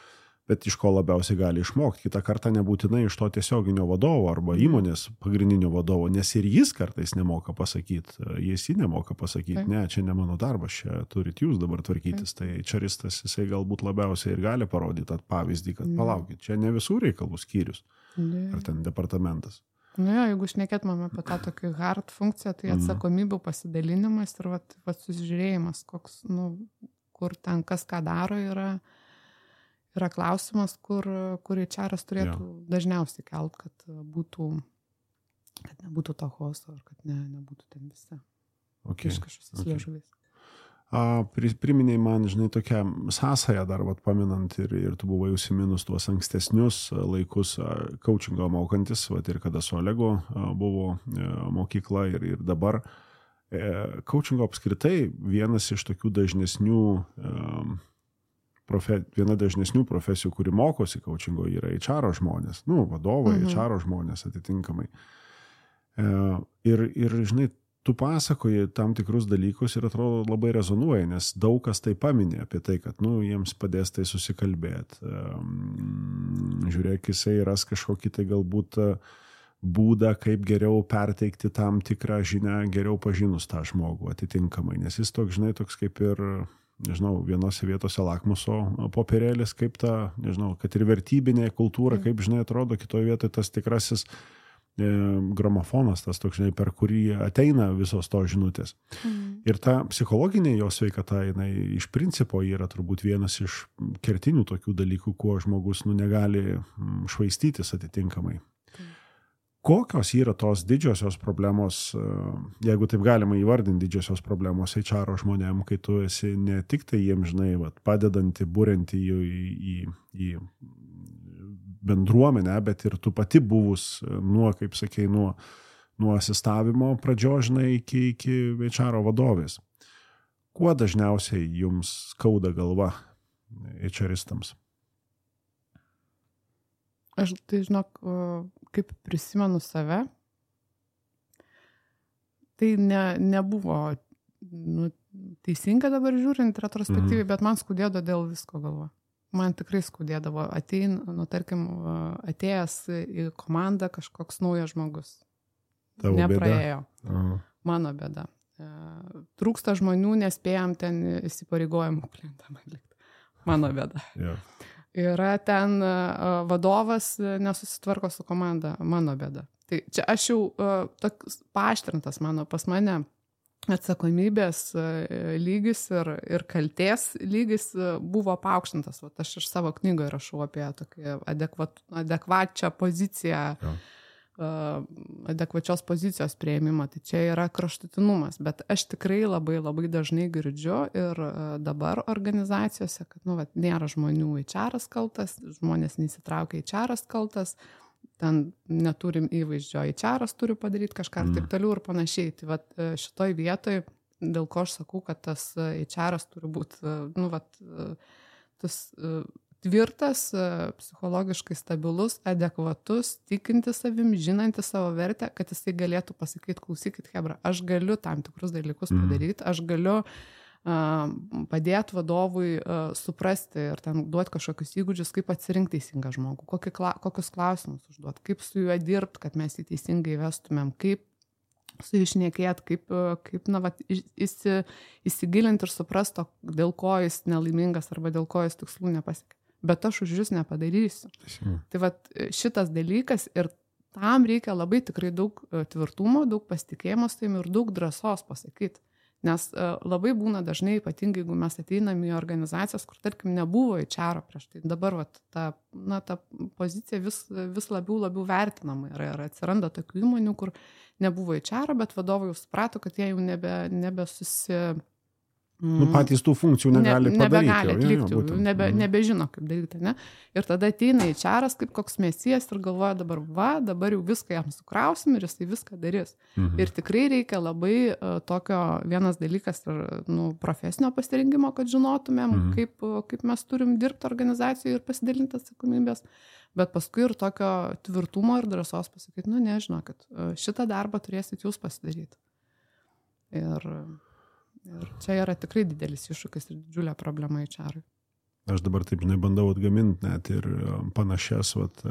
bet iš ko labiausiai gali išmokti. Kitą kartą nebūtinai iš to tiesioginio vadovo arba įmonės pagrindinio vadovo, nes ir jis kartais nemoka pasakyti, jis jį nemoka pasakyti, ne, čia ne mano darbas, čia turit jūs dabar tvarkytis. Tai čaristas jisai galbūt labiausiai ir gali parodyti tą pavyzdį, kad palaukit, čia ne visų reikalų skyrius ar ten departamentas. Nu jo, jeigu šnekėtumėm apie tą tokį hard funkciją, tai atsakomybių pasidalinimas ir vat, vat susižiūrėjimas, koks, nu, kur ten kas ką daro, yra, yra klausimas, kur, kur H R-as turėtų ja. dažniausiai kelt, kad būtų, kad nebūtų to chaoso, ar kad ne, nebūtų ten visi okay. iškašus okay. liežuviais. A, priminėjai man, žinai, tokią sąsają dar, vat, paminant ir, ir tu buvai užsiminus tuos ankstesnius laikus coachingo mokantis, vat, ir kada su Olegu buvo mokykla ir, ir dabar. Coachingo apskritai vienas iš tokių dažnesnių, profe, viena dažnesnių profesijų, kuri mokosi coachingo, yra H R žmonės, nu, vadovai, mhm. H R žmonės atitinkamai. Ir, ir, žinai, tu pasakoji tam tikrus dalykus ir atrodo labai rezonuoja, nes daug kas tai paminė apie tai, kad, nu, jiems padės tai susikalbėti. Žiūrėk, jisai ras kažkokį tai galbūt būdą, kaip geriau perteikti tam tikrą žinią, geriau pažinus tą žmogų atitinkamai, nes jis toks, žinai, toks kaip ir, nežinau, vienose vietose lakmuso popierėlis, kaip ta, nežinau, kad ir vertybinė kultūra, kaip, žinai, atrodo, kitoje vietoje tas tikrasis gramofonas, tas toks, žinai, per kurį ateina visos to žinutės. Mm. Ir ta psichologinė jo sveikata, jinai iš principo yra turbūt vienas iš kertinių tokių dalykų, kuo žmogus, nu, negali švaistytis atitinkamai. Mm. Kokios yra tos didžiosios problemos, jeigu taip galima įvardinti didžiosios problemos H R žmonėm, kai tu esi ne tik tai jiems, žinai, vat, padedanti, būrinti į, į, į bendruomenę, bet ir tu pati buvus nuo, kaip sakei, nuo, nuo asistavimo pradžiožinai iki, iki H R vadovės. Kuo dažniausiai jums skauda galva HRistams? Aš tai, žinok, kaip prisimenu save, tai ne, nebuvo, nu, teisinga dabar žiūrint retrospektyviai, mm. bet man skudėdo dėl visko galva. Man tikrai skudėdavo. Atein, nu, tarkim, atėjęs į komandą kažkoks naujas žmogus. Tavo nepraėjo. Bėda. Mano bėda. Trūksta žmonių, nespėjam ten įsipareigojimų klientam atlikti. Mano bėda. Yeah. Yra ten vadovas nesusitvarko su komanda. Mano bėda. Tai čia aš jau toks paaštrintas mano pas mane atsakomybės lygis ir, ir kaltės lygis buvo paaukštintas. Vat aš iš savo knygoje rašau apie tokį adekvat, adekvačią poziciją, ja. adekvačios pozicijos priėmimą. Tai čia yra kraštutinumas, bet aš tikrai labai labai dažnai girdžiu ir dabar organizacijose, kad, nu, vat, nėra žmonių H R kaltas, žmonės neįsitraukia H R kaltas, ten neturim įvaizdžio, H R turi padaryti kažką ir taip toliau ir panašiai. Tai vat, šitoj vietoj, dėl ko aš sakau, kad tas H R turi būti, nu, vat, tas tvirtas, psichologiškai stabilus, adekvatus, tikintis savim, žinantis savo vertę, kad jisai galėtų pasakyti, klausykit, hebra, aš galiu tam tikrus dalykus padaryti, aš galiu padėti vadovui suprasti ir ten duoti kažkokius įgūdžius, kaip atsirinkti teisingą žmogų, kokį, kokius klausimus užduoti, kaip su juo dirbti, kad mes jį teisingai vestumėm, kaip su jį šnekėti, kaip, kaip na, vat, įsi, įsigilinti ir suprasti, dėl ko jis nelaimingas arba dėl ko jis tikslų nepasiekė. Bet aš už jūs nepadarysiu. Teisime. Tai vat, šitas dalykas ir tam reikia labai tikrai daug tvirtumo, daug pasitikėjimo su tavimi ir daug drąsos pasakyti. Nes labai būna dažnai, ypatingai, jeigu mes ateinam į organizacijas, kur, tarkim, nebuvo H R prieš tai. Dabar vat, ta, na, ta pozicija vis, vis labiau, labiau vertinama yra. Ir atsiranda tokių įmonių, kur nebuvo H R, bet vadovai jau suprato, kad jie jau nebe, nebe susi... Nu, patys tų funkcijų negali ne, padaryti. Nebegali atlikti, jau, nebe, nebežino, kaip daryti, ne? Ir tada ateina H R kaip koks mesijas ir galvoja dabar, va, dabar jau viską jam sukrausim ir jisai viską darys. Mhm. Ir tikrai reikia labai uh, tokio, vienas dalykas ir, nu, profesinio pasirinkimo, kad žinotumėm, mhm. kaip, kaip mes turim dirbti organizacijoje ir pasidalinti atsakomybės, bet paskui ir tokio tvirtumo ir drąsos pasakyti, nu, nežinau, kad uh, šitą darbą turėsit jūs pasidaryti. Ir... Ir čia yra tikrai didelis iššūkis ir didžiulė problema H R-ui. aš dabar taip, žinai, bandau atgaminti net ir panašias, vat,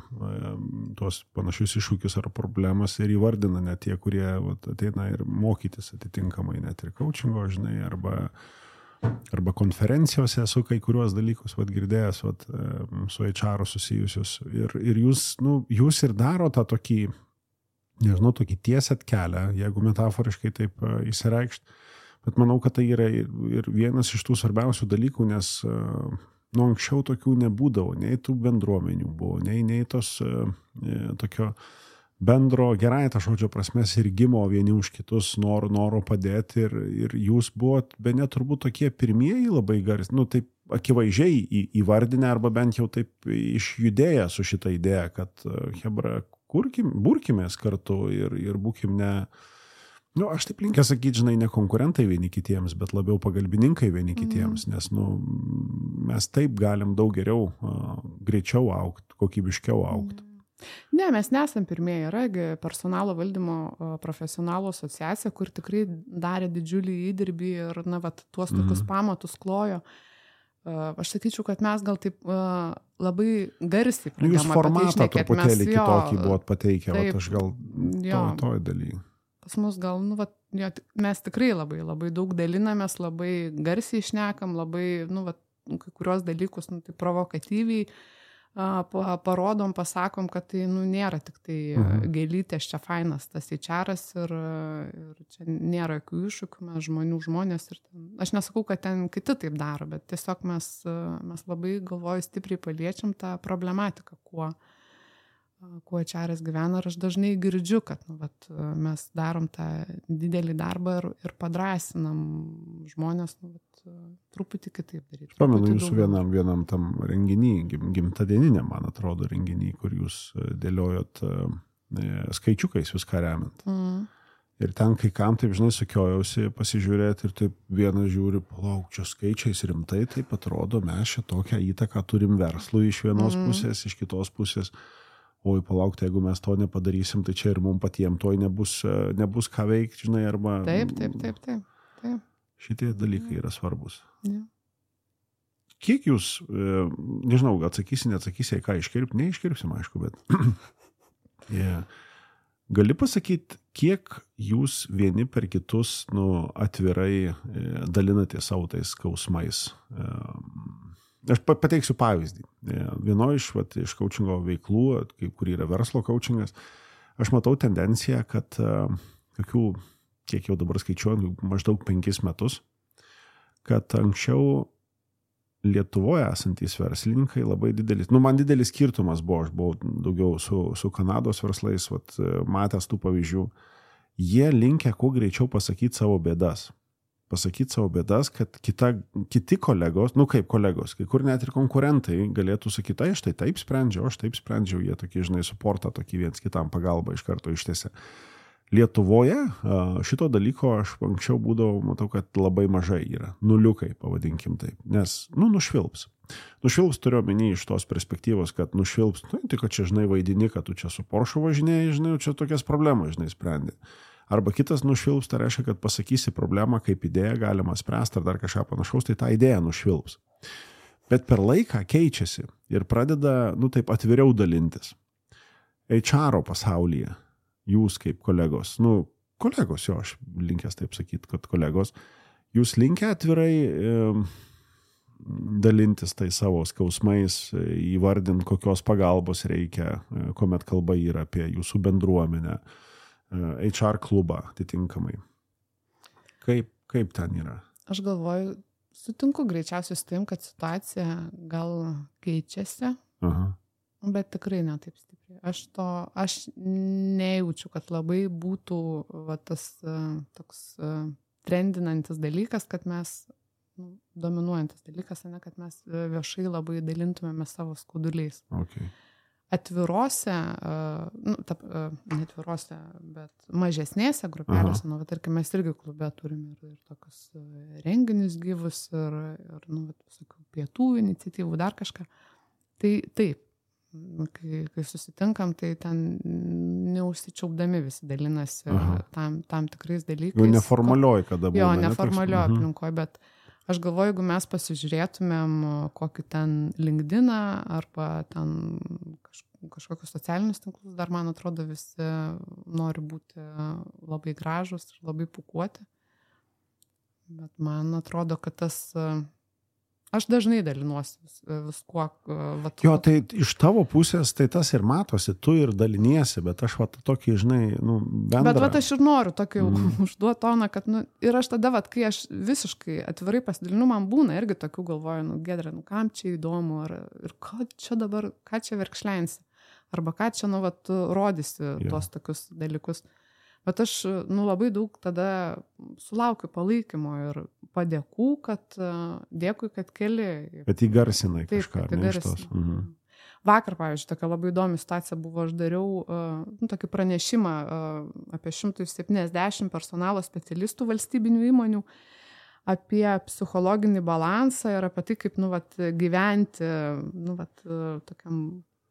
tuos panašius iššūkius ar problemas ir įvardina net tie, kurie vat, ateina ir mokytis atitinkamai net ir coachingo, žinai, arba, arba konferencijose esu kai kuriuos dalykus vat, girdėjęs vat, su H R susijusius. Ir, ir jūs, nu, jūs ir daro tą tokį, nežinau, tokį tiesat kelią, jeigu metaforiškai taip įsireikšt. Bet manau, kad tai yra ir vienas iš tų svarbiausių dalykų, nes nu, anksčiau tokių nebūdavo, nei tų bendruomenių buvo, nei, nei tos e, tokio bendro, gerai ta žodžio prasme, sirgimo vieni už kitus, noro, noro padėti ir, ir jūs buvot, be net turbūt tokie pirmieji labai garsi, nu taip akivaizdžiai į, įvardinę arba bent jau taip išjudėję su šitą idėją, kad hebra, kurkim, burkimės kartu ir, ir būkim ne... Nu, aš taip linkęs sakyti, žinai, ne konkurentai vieni kitiems, bet labiau pagalbininkai vieni kitiems, mm. nes nu, mes taip galim daug geriau, uh, greičiau augti, kokybiškiau augti. Mm. Ne, mes nesam pirmieji, yra personalo valdymo uh, profesionalų asociacija, kur tikrai darė didžiulį įdirbį ir na, vat, tuos tokius mm. pamatus klojo. Uh, aš sakyčiau, kad mes gal taip uh, labai garsiai pradėjome. Jūs formatą tai truputėlį mes, kitokį buvot pateikę, taip, vat, aš gal to, toj daly. Pas mus gal, nu, va, jo, mes tikrai labai, labai daug dalinamės, labai garsiai šnekam, labai, nu, va, kai kurios dalykus, nu, tai provokatyviai a, parodom, pasakom, kad tai, nu, nėra tik tai mhm. gėlytės, čia fainas tas H R-as ir, ir čia nėra jokių iššūkių, mes žmonių žmonės ir ten, aš nesakau, kad ten kiti taip daro, bet tiesiog mes, mes labai galvoju stipriai paliečiam tą problematiką, kuo kuo H R-as gyvena ir aš dažnai girdžiu, kad nu, vat, mes darom tą didelį darbą ir, ir padrasinam žmonės nu, vat, truputį kitaip daryti. Pamenu jūsų vienam, vienam tam renginį, gim, gimtadieninė, man atrodo, renginį, kur jūs dėliojot e, skaičiukais viską remiant. Mm. Ir ten kai kam, taip žinai, sukiojausi pasižiūrėti ir taip vienas žiūri, palauk, čia skaičiais rimtai, taip atrodo, mes čia tokią įtaką turim verslui iš vienos mm. pusės, iš kitos pusės. Oi, palaukti, jeigu mes to nepadarysim, tai čia ir mums patiems toj nebus, nebus ką veikti, žinai, arba... Taip, taip, taip, taip. taip. Šitie dalykai yra svarbus. Ja. Kiek jūs, nežinau, atsakysi, neatsakysi, ką iškirpti, neiškirpsim, aišku, bet... yeah. Gali pasakyti, kiek jūs vieni per kitus nu, atvirai dalinate savo tais skausmais? Aš pateiksiu pavyzdį. Vienoje iš, vat, iš coachingo veiklų, kur yra verslo coachingas, aš matau tendenciją, kad kokių, kiek jau dabar skaičiuoju, maždaug penkis metus, kad anksčiau Lietuvoje esantys verslininkai labai didelis, nu man didelis skirtumas buvo, aš buvau daugiau su, su Kanados verslais, vat, matęs tų pavyzdžių, jie linkę kuo greičiau pasakyti savo bėdas. pasakyti savo bėdas, kad kita, kiti kolegos, nu kaip kolegos, kai kur net ir konkurentai galėtų sakyti, aš tai taip sprendžiau, aš taip sprendžiau, jie tokie, žinai, suportą tokį viens kitam pagalbą iš karto ištėse. Lietuvoje šito dalyko aš anksčiau būdavau, matau, kad labai mažai yra, nuliukai, pavadinkim taip, nes, nu, nušvilps. Nušvilps turiu omeny iš tos perspektyvos, kad nušvilps, nu, tai kad čia, žinai, vaidini, kad tu čia su Porsche važinėjai, žinai, čia tokias problemas, žinai, sprendi. Arba kitas nušvilps, tai reiškia, kad pasakysi problemą, kaip idėją galima spręsti ar dar kažką panašaus, tai tą idėją nušvilps. Bet per laiką keičiasi ir pradeda, nu taip, atviriau dalintis. H R pasaulyje, jūs kaip kolegos, nu, kolegos, jo, aš linkęs taip sakyti, kad kolegos, jūs linkę atvirai e, dalintis tai savo skausmais, įvardint, kokios pagalbos reikia, kuomet kalba yra apie jūsų bendruomenę, H R klubą atitinkamai. Kaip, kaip ten yra? Aš galvoju, sutinku greičiausiai su tim, kad situacija gal keičiasi, Aha. bet tikrai ne taip stipriai. Aš to, aš nejaučiu, kad labai būtų va, tas toks trendinantis dalykas, kad mes, nu, dominuojantis dalykas, ne, kad mes viešai labai dalintumėme savo skauduliais. Okay. Atvirose, nu, ta, ne atvirose, bet mažesnėse grupelėse, Aha. nu, va, tarkim, mes irgi klube turime ir, ir tokius renginius gyvus ir, ir nu, va, visokių pietų iniciatyvų, dar kažką. Tai taip, kai, kai susitinkam, tai ten neužsičiaupdami visi dalinasi Aha. tam, tam tikrais dalykais. Jau neformalioj, kada buvo. Jo, neformalioj aplinkoje, bet Aš galvoju, jeigu mes pasižiūrėtumėm kokį ten LinkedIną arba ten kaž, kažkokius socialinius tinklus, dar man atrodo visi nori būti labai gražus ir labai pūkuoti. Bet man atrodo, kad tas... Aš dažnai dalinuosi vis, viskuo. Vat, jo, tai iš tavo pusės, tai tas ir matosi, tu ir daliniesi, bet aš va tokį, žinai, nu, bendrą. Bet va aš ir noriu tokį mm. užduoti toną, kad, nu, ir aš tada, va, kai aš visiškai atvirai pasidalinu, man būna irgi tokių galvoju, nu, Giedre, nu, kam čia įdomu, ar, ir ką čia dabar, ką čia verkšlensi, arba ką čia, nu, va, tu rodysi yeah. tos tokius dalykus. Bet aš, nu, labai daug tada sulaukiu palaikymo ir padėkų, kad dėkui, kad keli. Bet įgarsinai kažką, taip, ne iš tos. Mhm. Vakar, pavyzdžiui, tokia labai įdomi situacija buvo, aš dariau nu, tokį pranešimą apie šimtas septyniasdešimt personalo specialistų valstybinių įmonių, apie psichologinį balansą ir apie tai, kaip, nu, vat, gyventi, nu, vat, tokiam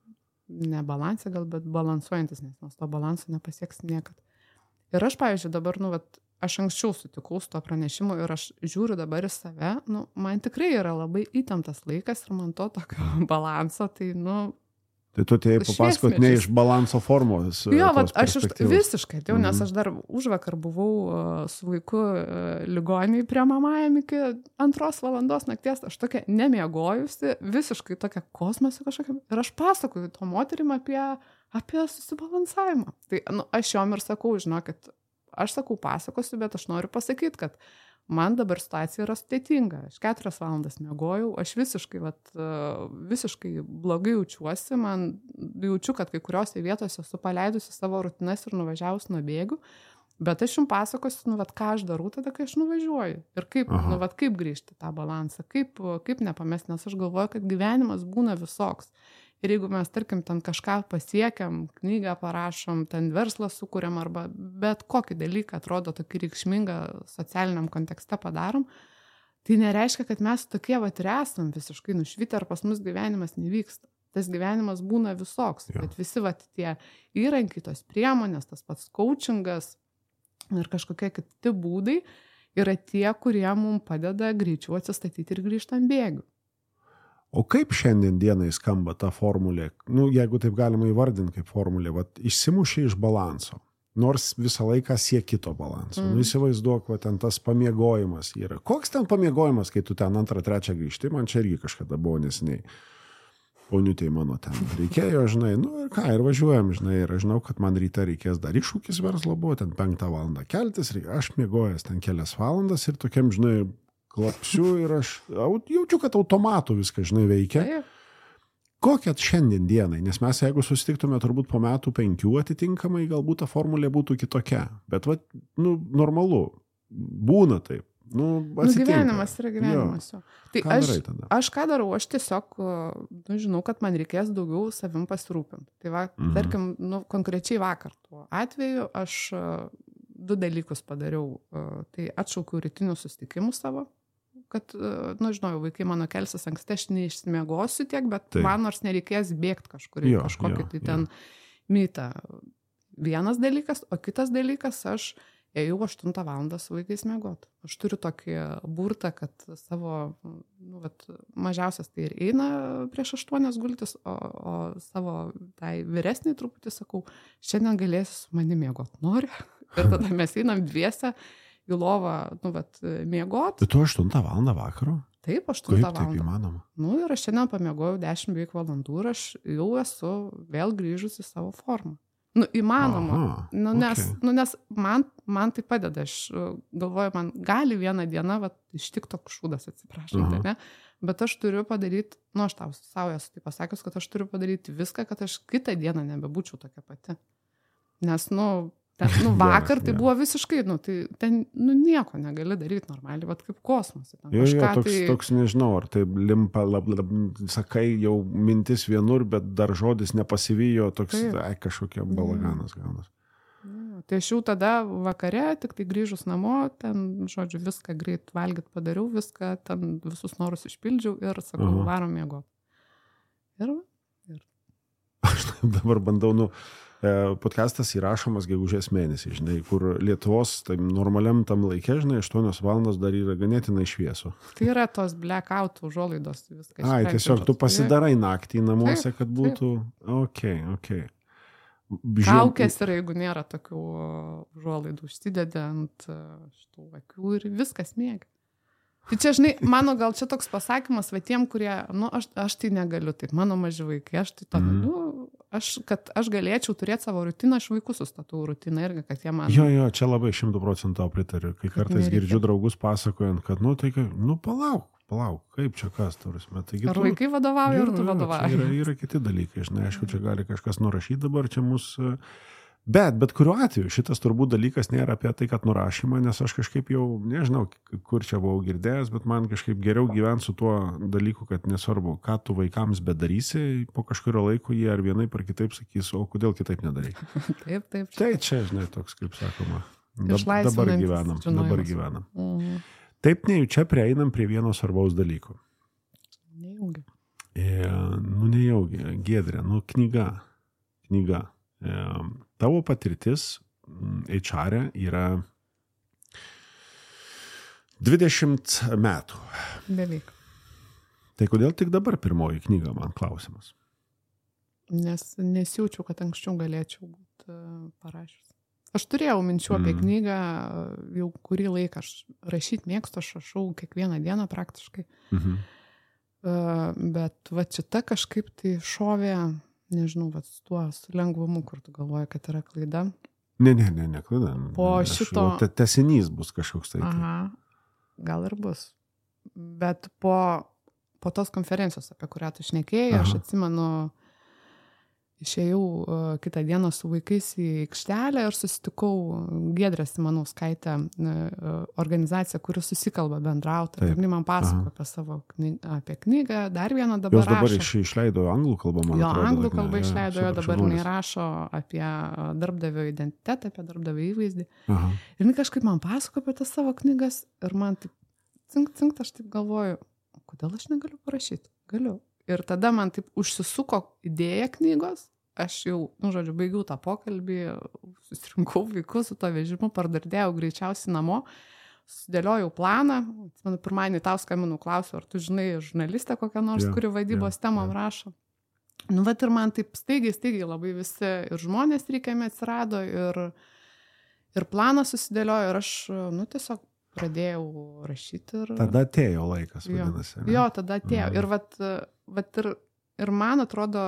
ne balansą gal, bet balansuojantis, nes mes to balanso nepasieks niekad. Ir aš, pavyzdžiui, dabar, nu, vat, aš anksčiau sutikau su to pranešimu ir aš žiūriu dabar į save, nu, man tikrai yra labai įtemptas laikas ir man to tokio balanso, tai, nu... Tai tu tai papasakot ne iš balanso formos. Jo, vat, aš iš, visiškai, jau, nes aš dar užvakar buvau uh, su vaiku uh, ligoniai prie mamajam iki antros valandos nakties, aš tokia nemiegojusi, visiškai tokia kosmose kažkokia, ir aš pasakoju to moterim apie, apie susibalansavimą. Tai nu, aš jom ir sakau, žinokit, aš sakau pasakosiu, bet aš noriu pasakyti, kad man dabar situacija yra sudėtinga. Aš keturias valandas miegojau, aš visiškai, vat, visiškai blogai jaučiuosi, man jaučiu, kad kai kuriuose vietose esu paleidusi savo rutinas ir nuvažiavus nuo bėgių, bet aš jums pasakosiu, nu, vat, ką aš darau tada, kai aš nuvažiuoju. Ir kaip, nu, vat, kaip grįžti tą balansą, kaip, kaip nepamesti, nes aš galvoju, kad gyvenimas būna visoks. Ir jeigu mes, tarkim, ten kažką pasiekiam, knygą parašom, ten verslą sukūrėm arba bet kokį dalyką atrodo tokį reikšmingą socialiniam kontekste padarom, tai nereiškia, kad mes tokie vat ir esam visiškai nušvitę ar pas mus gyvenimas nevyksta. Tas gyvenimas būna visoks, ja. Bet visi vat tie įrankiai, tos priemonės, tas pats coachingas ir kažkokie kiti būdai yra tie, kurie mums padeda greičiau atsistatyti ir grįžti ant bėgių. O kaip šiandien dienai skamba ta formulė, nu, jeigu taip galima įvardinti kaip formulė, vat, išsimušė iš balanso, nors visą laiką sieki to balanso. Mm. Nu, įsivaizduok, va, ten tas pamiegojimas yra. Koks ten pamiegojimas, kai tu ten antrą, trečią grįžti, man čia irgi kažkada buvo nesiniai. Poniutei mano ten reikėjo, žinai, nu ir ką, ir važiuojam, žinai, ir aš žinau, kad man ryte reikės dar iššūkis verslo, buvo ten penktą valandą keltis, aš miegojęs ten kelias valandas ir tokiam, žinai, klapsiu ir aš jaučiu, kad automatų viską, žinai, veikia. Kokia šiandien dienai, nes mes jeigu susitiktume turbūt po metų penkių atitinkamai, galbūt ta formulė būtų kitokia. Bet, va, nu, normalu, būna taip. Nu, nu gyvenimas yra gyvenimas. Jo. Tai aš, aš ką darau, aš tiesiog, nu, žinau, kad man reikės daugiau savim pasirūpinti. Tai va, mhm. tarkim, nu, konkrečiai vakar tuo atveju aš du dalykus padariau. Tai atšaukiau rytinius susitikimus savo, kad, nu, žinau, vaikai mano kelsis anksti, aš neišsimiegosiu tiek, bet taip. Man nors nereikės bėgti kažkur į kažkokį tai ten mytą. Vienas dalykas, o kitas dalykas, aš ėjau aštuntą valandą su vaikais miegoti. Aš turiu tokį burtą, kad savo, nu, vat, mažiausias tai ir eina prieš aštuonias gultis, o, o savo tai vyresnį truputį sakau, šiandien galėsi su mani miegoti. Nori? Ir tada mes einam dviese į lovą, nu, vat, miegot. Bet tu aštuntą valandą vakaro? Taip, aštuntą valandą. Kaip taip įmanoma? Nu, ir aš šiandien pamiegojau dešimt beveik valandų ir aš jau esu vėl grįžus į savo formą. Nu, įmanoma. Aha, nu, nes, okay. nu, nes man, man tai padeda. Aš galvoju, man gali vieną dieną, vat, ištik toks šūdas, atsiprašau, tai, ne? Bet aš turiu padaryti, nu, aš tau savo esu tai pasakius, kad aš turiu padaryti viską, kad aš kitą dieną nebebūčiau tokia pati. Nes, nu, ten, nu, vakar tai buvo visiškai, nu, tai ten, nu, nieko negali daryti normaliai, vat kaip kosmose. Jo, jo, toks, tai... toks, nežinau, ar tai limpa, lab, lab, sakai, jau mintis vienur, bet dar žodis nepasivijo, toks, ai, kažkokia balaganas gaunas. Ja, tai aš jau tada vakare, tik tai grįžus namo, ten, žodžiu, viską greit valgyt padariau, viską, ten visus norus išpildžiau ir sakau, uh-huh. varom miegoti. Ir, ir. Aš dabar bandau, nu, podcastas įrašomas gegužės mėnesį, žinai, kur Lietuvos tai normaliam tam laikė, žinai, aštuonios valandos dar yra ganėtinai šviesu. Tai yra tos blackout užuolaidos viskas. Ai, tiesiog tu pasidarai naktį namuose, kad būtų... Okei, okei. Kaukės yra, jeigu nėra tokių užuolaidų, užsidedė ant šitų akių ir viskas miega. Tai čia, žinai, mano gal čia toks pasakymas, va tiem, kurie, nu, aš, aš tai negaliu, taip, mano maži vaikai, aš tai to, mm. nu, aš, kad aš galėčiau turėti savo rutiną, aš vaikus sustatau rutiną irgi, kad jie man... Jo, jo, čia labai šimtų procentų pritariu, kai kartais nereikia. Girdžiu draugus pasakojant, kad, nu, tai, nu, palauk, palauk, kaip čia kas, turime. Taigi, ar vaikai vadovauja, ar tu vadovauji? Yra, yra kiti dalykai, žinai, aišku, čia gali kažkas nurašyti dabar, čia mūsų... Bet, bet kuriuo atveju šitas turbūt dalykas nėra apie tai, kad nurašymą, nes aš kažkaip jau, nežinau, kur čia buvau girdėjęs, bet man kažkaip geriau gyventi su tuo dalyku, kad nesvarbu, ką tu vaikams bedarysi, po kažkurio laiko jie ar vienaip ar kitaip sakys, o kodėl kitaip nedarai. Taip, taip. Tai čia, žinai, toks, kaip sakoma, dab, dabar gyvenam, dabar gyvenam. Mhm. Taip nejučia prieinam prie vieno svarbaus dalyko. Nejaugi. E, nu, nejaugi, Giedrė, nu, knyga, knyga. E, tavo patirtis H R yra dvidešimt metų. Beveik. Tai kodėl tik dabar pirmoji knyga, man klausimas? Nes nesijaučiau, kad anksčiau galėčiau būti parašęs. Aš turėjau minčių apie mm. knygą jau kurį laiką. Aš rašyti mėgstu, aš rašau kiekvieną dieną praktiškai. Mm-hmm. Uh, bet va šita kažkaip tai šovė, nežinau, va su tuo su lengvumu, kur tu galvoji, kad yra klaida. Ne, ne, ne, ne klaida. Po aš, šito... Te, tesinys bus kažkoks tai. Aha, gal ir bus. Bet po, po tos konferencijos, apie kurią tu šnekėjai, aš atsimenu, išėjau uh, kitą dieną su vaikais į aikštelę ir susitikau Giedrę Simanauskaitę, uh, organizaciją, kuri susikalba bendrauti. Ir jinai man pasako apie savo knygą, apie knygą, dar vieną dabar Jos dabar rašo. Iš, išleido anglų kalbą, man jo, atrodo. Jo, anglų kalbą išleido, jo dabar jinai rašo apie darbdavio identitetą, apie darbdavio įvaizdį. Aha. Ir jinai kažkaip man pasako apie tas savo knygas ir man taip, cink, cink, aš taip galvoju, kodėl aš negaliu parašyti? Galiu. Ir tada man taip užsisuko idėja knygos. Aš jau, nu, žodžiu, baigiau tą pokalbį, susirinkau vaikus su to vežimu, pardardėjau greičiausiai namo, sudėliojau planą. Man pirmąjį tau skambinu, klausiu, ar tu žinai žurnalistę kokią nors, yeah, kuri vadybos yeah, temom yeah. rašo. Nu, vat ir man taip staigiai, staigiai labai visi ir žmonės reikiami atsirado ir, ir planas susidėliojo ir aš, nu, tiesiog pradėjau rašyti. Ir... Tada atėjo laikas, vadinasi. Jo, jo, tada atėjo. Mm. Ir vat, vat ir, ir man atrodo,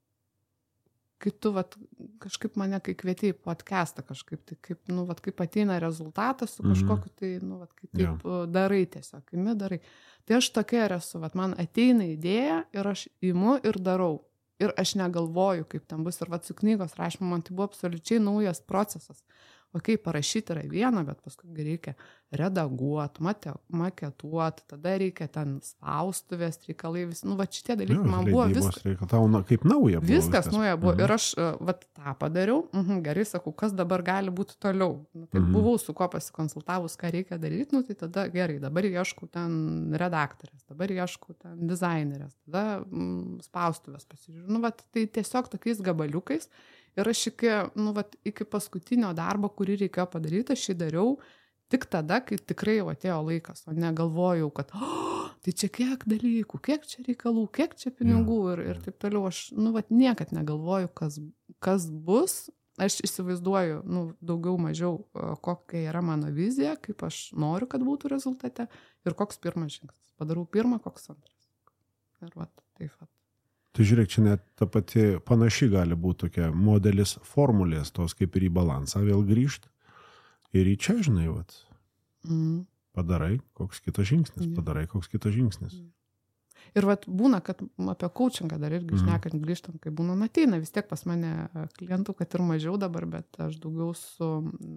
kai tu vat, kažkaip mane, kai kvietei į podcastą kažkaip, tai kaip, nu, vat, kaip ateina rezultatas su kažkokiu, tai, nu, vat, kai taip yeah. darai tiesiog, imi darai. Tai aš tokia ir esu, vat, man ateina idėja ir aš imu ir darau. Ir aš negalvoju, kaip ten bus. Ir vat, su knygos rašymu man tai buvo absoliučiai naujas procesas. O kaip parašyti yra viena, bet paskui reikia redaguoti, maketuoti, tada reikia ten spaustuvės reikalai, vis, nu, va šitie dalykai jo, man buvo viskas. Reikia, tau na, kaip nauja buvo. Viskas nauja buvo. Mhm. Ir aš, va, tą padariau, mhm, gerai sakau, kas dabar gali būti toliau. Nu, tai mhm. buvau su kuo pasikonsultavus, ką reikia daryti, nu, tai tada gerai, dabar ieškau ten redaktorės, dabar ieškau ten dizainerės, tada mm, spaustuvės pasižiūrėjau. Nu, va, tai tiesiog tokiais gabaliukais. Ir aš iki, nu, vat, iki paskutinio darbo, kurį reikėjo padaryti, aš jį dariau tik tada, kai tikrai jau atėjo laikas, o negalvojau, kad oh, tai čia kiek dalykų, kiek čia reikalų, kiek čia pinigų ir, ir taip toliau. Aš, nu, vat, niekad negalvoju, kas, kas bus. Aš įsivaizduoju, nu, daugiau mažiau, kokia yra mano vizija, kaip aš noriu, kad būtų rezultate ir koks pirmas žingsnis. Padarau pirmą, koks antras. Ir vat, taip vat. Tai žiūrėk, čia net ta pati panaši gali būti tokia modelis formulės, tos kaip ir į balansą vėl grįžti. Ir į čia, žinai, vat, mm. padarai, koks kitas žingsnis, padarai, koks kitas žingsnis. Ir vat būna, kad apie coachingą dar irgi mm. šnekant grįžtant, kai būna, ateina vis tiek pas mane klientų, kad ir mažiau dabar, bet aš daugiau su,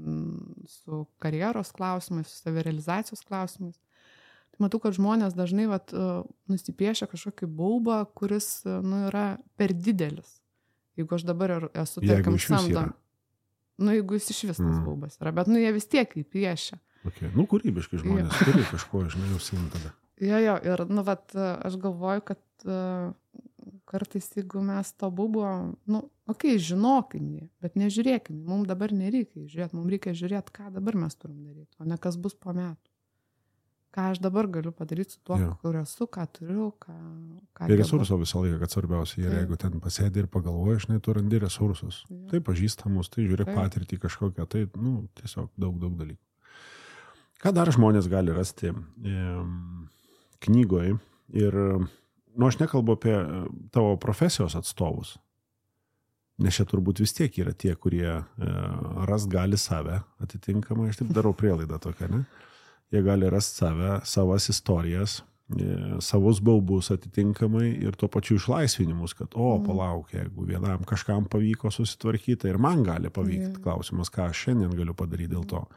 su karjeros klausimais, su savirealizacijos klausimais. Matau, kad žmonės dažnai vat, nusipiešia kažkokį baubą, kuris nu, yra per didelis. Jeigu aš dabar esu, tarkim, samdom. Nu, jeigu jis iš vis tas mm. baubas yra. Bet nu, jie vis tiek jį piešia. Okay. Nu, kūrybiškai žmonės ja. Turi kažko, žinai, užsiimti tada. Jo, jo, ir nu, vat, aš galvoju, kad kartais, jeigu mes to bubo, nu, okei, okay, žinokim jį, bet nežiūrėkim, mums dabar nereikia žiūrėti, mums reikia žiūrėti, ką dabar mes turim daryti, o ne kas bus po metų. Ką aš dabar galiu padaryti su tuo, ja. Kur esu, ką turiu, ką... ką ir resurso visą laiką, kad svarbiausia. Ir jeigu ten pasėdė ir pagalvoja, žinai, tu randi resursus. Ja. Tai pažįstamus, tai žiūrėk tai. Patirtį kažkokią, tai, nu, tiesiog daug, daug dalykų. Ką dar žmonės gali rasti e, knygoje ir, nu, aš nekalbu apie tavo profesijos atstovus, nes čia turbūt vis tiek yra tie, kurie e, rast gali save atitinkamai, aš taip darau prielaidą tokią, ne? Jie gali rasti save, savas istorijas, savus baubus atitinkamai ir tuo pačiu išlaisvinimus, kad, o, palauk, jeigu vienam kažkam pavyko susitvarkyti ir man gali pavykti, klausimas, ką aš šiandien galiu padaryti dėl to.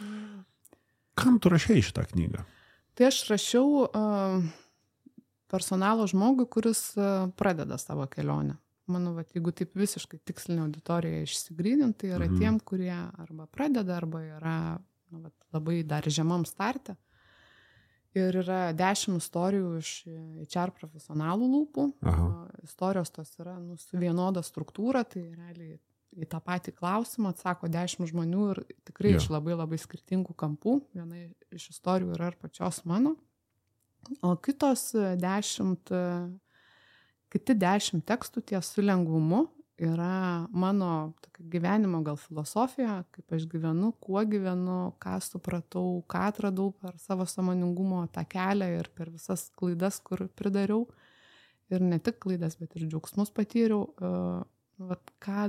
Kam tu rašei šitą knygą? Tai aš rašiau uh, personalo žmogui, kuris uh, pradeda savo kelionę. Manau, vat, jeigu taip visiškai tikslinė auditorija išsigrynint, tai yra mhm. tiem, kurie arba pradeda, arba yra nu, vat, labai dar žemam starte. Ir yra dešimt istorijų iš H R profesionalų lūpų. Aha. Istorijos tos yra nu, su vienoda struktūra, tai realiai į tą patį klausimą atsako dešimt žmonių ir tikrai ja. Iš labai labai skirtingų kampų. Viena iš istorijų yra ir pačios mano. O kitos dešimt, kiti dešimt tekstų ties su lengvumu yra mano gyvenimo gal filosofija, kaip aš gyvenu, kuo gyvenu, ką supratau, ką atradau per savo sąmoningumo tą kelią ir per visas klaidas, kur pridariau. Ir ne tik klaidas, bet ir džiaugsmus patyriau. Uh, vat, ką,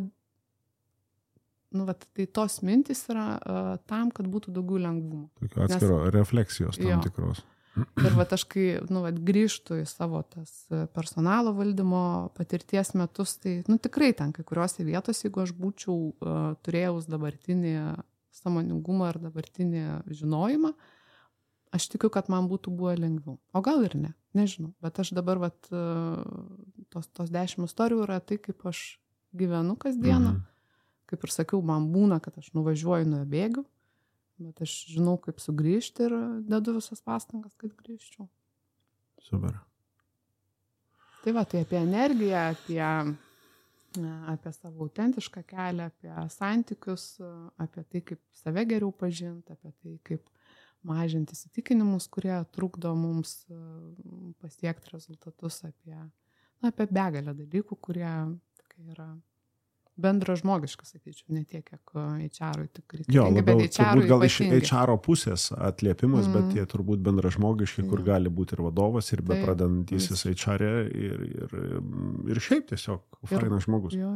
nu, vat, tai tos mintys yra uh, tam, kad būtų daugiau lengvumo. Tokio atskiro Nes, refleksijos tam jo. Tikros. Ir vat aš kai nu, vat, grįžtu į savo tas personalo valdymo patirties metus, tai nu, tikrai ten kai kuriuose vietose, jeigu aš būčiau uh, turėjus dabartinį sąmoningumą ar dabartinį žinojimą, aš tikiu, kad man būtų buvo lengviau. O gal ir ne, nežinau. Bet aš dabar vat, uh, tos, tos dešimt istorijų yra tai, kaip aš gyvenu kasdieną. Mhm. Kaip ir sakiau, man būna, kad aš nuvažiuoju nuo bėgių. Bet aš žinau, kaip sugrįžti ir dedu visas pastangas, kad grįžčiau. Super. Tai va, tai apie energiją, apie, apie savo autentišką kelią, apie santykius, apie tai, kaip save geriau pažinti, apie tai, kaip mažinti įsitikinimus, kurie trukdo mums pasiekti rezultatus, apie, na, apie begalę dalykų, kurie tokie yra bendra žmogiška, sakyčiau, ne tiek, kiek H R-ui tik reikalingi, jo, labiau, bet H R-ui gal ypatingai. iš H R pusės atliepimas, mm. bet tie turbūt bendra žmogiški, kur ja. Gali būti ir vadovas, ir bepradantysis H R ir, ir, ir šiaip tiesiog fainas žmogus. Jo,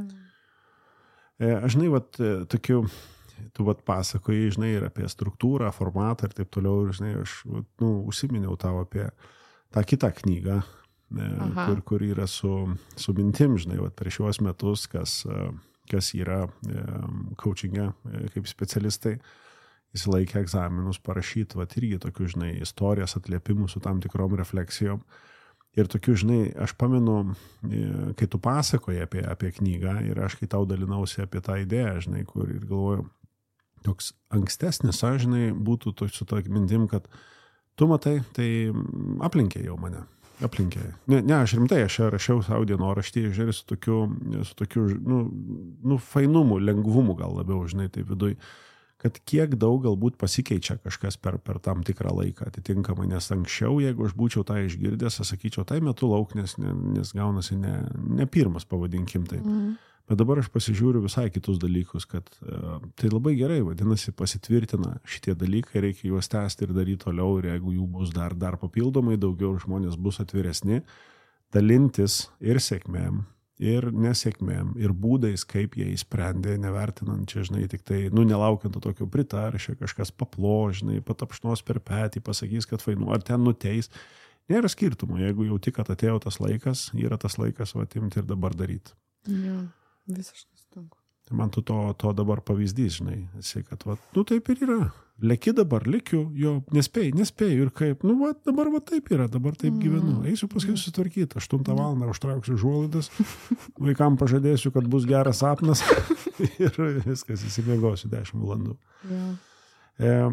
jo. Aš žinai, vat, tokiu, tu vat pasakoji, žinai, ir apie struktūrą, formatą ir taip toliau, ir žinai, aš vat, nu, užsiminiau tau apie tą kitą knygą, kur, kur yra su, su mintim, žinai, vat, per šiuos metus, kas kas yra e, coachinge e, kaip specialistai, įsilaikę egzaminus parašyti, vat irgi tokių, žinai, istorijas, atliepimų su tam tikrom refleksijom. Ir tokių, žinai, aš pamenu, e, kai tu pasakoji apie, apie knygą ir aš kai tau dalinausi apie tą idėją, žinai, kur ir galvoju, toks ankstesnis, aš, žinai, būtų to, su tokia mintim, kad tu matai, tai aplinkė jau mane. Aplinkė. Ne, ne, aš rimtai, aš rašiau savo dienoraštį, žiūrėjau, su tokiu, su tokiu, nu, nu, fainumu, lengvumu gal labiau, žinai, tai viduj, kad kiek daug galbūt pasikeičia kažkas per, per tam tikrą laiką atitinkamai, nes anksčiau, jeigu aš būčiau tą išgirdęs, aš sakyčiau, tai metu lauk, nes, nes gaunasi ne, ne pirmas, pavadinkim taip. Mm. Bet dabar aš pasižiūriu visai kitus dalykus, kad uh, tai labai gerai, vadinasi, pasitvirtina šitie dalykai, reikia juos tęsti ir daryti toliau, ir jeigu jų bus dar, dar papildomai daugiau, žmonės bus atviresni, dalintis ir sėkmėm, ir nesėkmėm, ir būdais, kaip jie įsprendė, nevertinant čia, žinai, tik tai, nu, nelaukiant to tokio pritaršio, kažkas paplo, žinai, patapšnos per petį, pasakys, kad fainu, ar ten nuteis. Nėra skirtumo, jeigu jau tik, kad atėjo tas laikas, yra tas laikas, va, imti ir dabar daryti. Ja. Visiškai sutinku. Tai man tu to, to dabar pavyzdys, žinai, esi, kad, va, nu, taip ir yra. Leki dabar, lekiu, jo, nespėjai, nespėjai ir kaip, nu, va, dabar va taip yra, dabar taip gyvenu. Eisiu paskui susitvarkyti, aštuntą valandą užtrauksiu žuolaidas, vaikam pažadėsiu, kad bus geras sapnas ir viskas, įsimiegosiu dešimt valandų. Ja. E,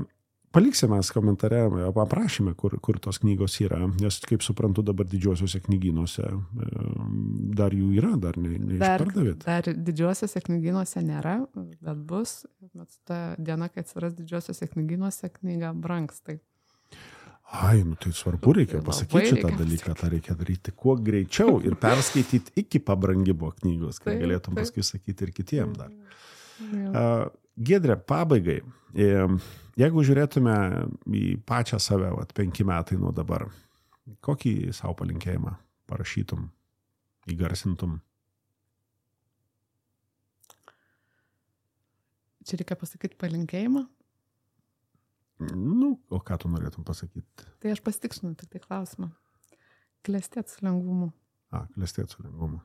Paliksime komentare, aprašymę, kur, kur tos knygos yra, nes, kaip suprantu, dabar didžiuosiuose knygynuose dar jų yra, dar ne, neišpardavėt. Dar, dar didžiuosiuose knygynuose nėra, bet bus. Bet ta diena, kai atsiras didžiuosiuose knygynuose, knyga brangs. Tai... Ai, nu tai svarbu, reikia pasakyti šitą dalyką, tą reikia daryti kuo greičiau ir perskaityti iki pabrangimo knygos, kad galėtum paskui sakyti ir kitiem dar. Uh, Giedre, pabaigai, jeigu žiūrėtume į pačią save, vat, penki metai nuo dabar, kokį savo palinkėjimą parašytum, įgarsintum? Čia reikia pasakyti palinkėjimą? Nu, o ką tu norėtum pasakyti? Tai aš pasitiksinu tik tai klausimą. Klestėt su lengvumu. A, klestėt su lengvumu.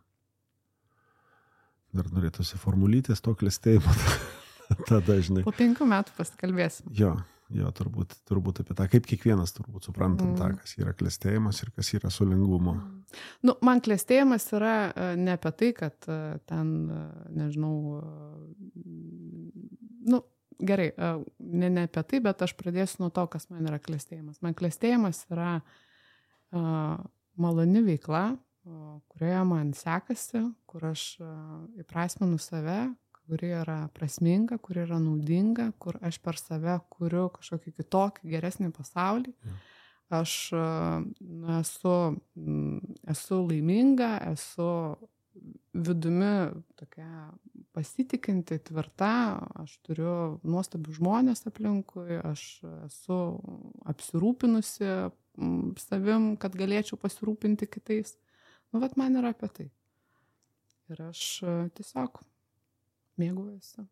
Dar norėtųsi formulytės to klestėjimo. Tada, žinai. Po penkių metų pasikalbėsim. Jo, jo, turbūt, turbūt apie tą, kaip kiekvienas turbūt suprantam Mm. tą, kas yra klestėjimas ir kas yra su lengvumu. Nu, man klestėjimas yra e, ne apie tai, kad e, ten, e, nežinau, e, nu, gerai, e, ne, ne apie tai, bet aš pradėsiu nuo to, kas man yra klestėjimas. Man klestėjimas yra e, maloni veikla, e, kurioje man sekasi, kur aš e, įprasminu save, kuri yra prasminga, kuri yra naudinga, kur aš per save kuriu kažkokį kitokį, geresnį pasaulį. Ja. Aš na, esu, esu laiminga, esu vidumi tokia pasitikinti, tvirta, aš turiu nuostabių žmonės aplinkui, aš esu apsirūpinusi savim, kad galėčiau pasirūpinti kitais. Nu, vat man yra apie tai. Ir aš tiesiog mėgaujuosi.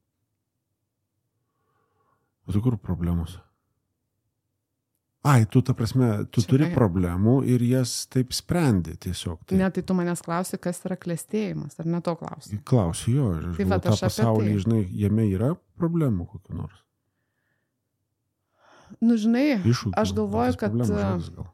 O tu kur problemos? Ai, tu, ta prasme, tu Čia turi ką- problemų ir jas taip sprendi tiesiog. Tai Ne, tai tu manęs klausi, kas yra klestėjimas, ar ne to klausi? klausiu jo, ir Tai tai vat tą aš apie pasaulį, tai. žinai, jame yra problemų kokių nors. Nu, žinai, Iššūkių. aš galvoju, Gal tas kad problemų a, žodis gal.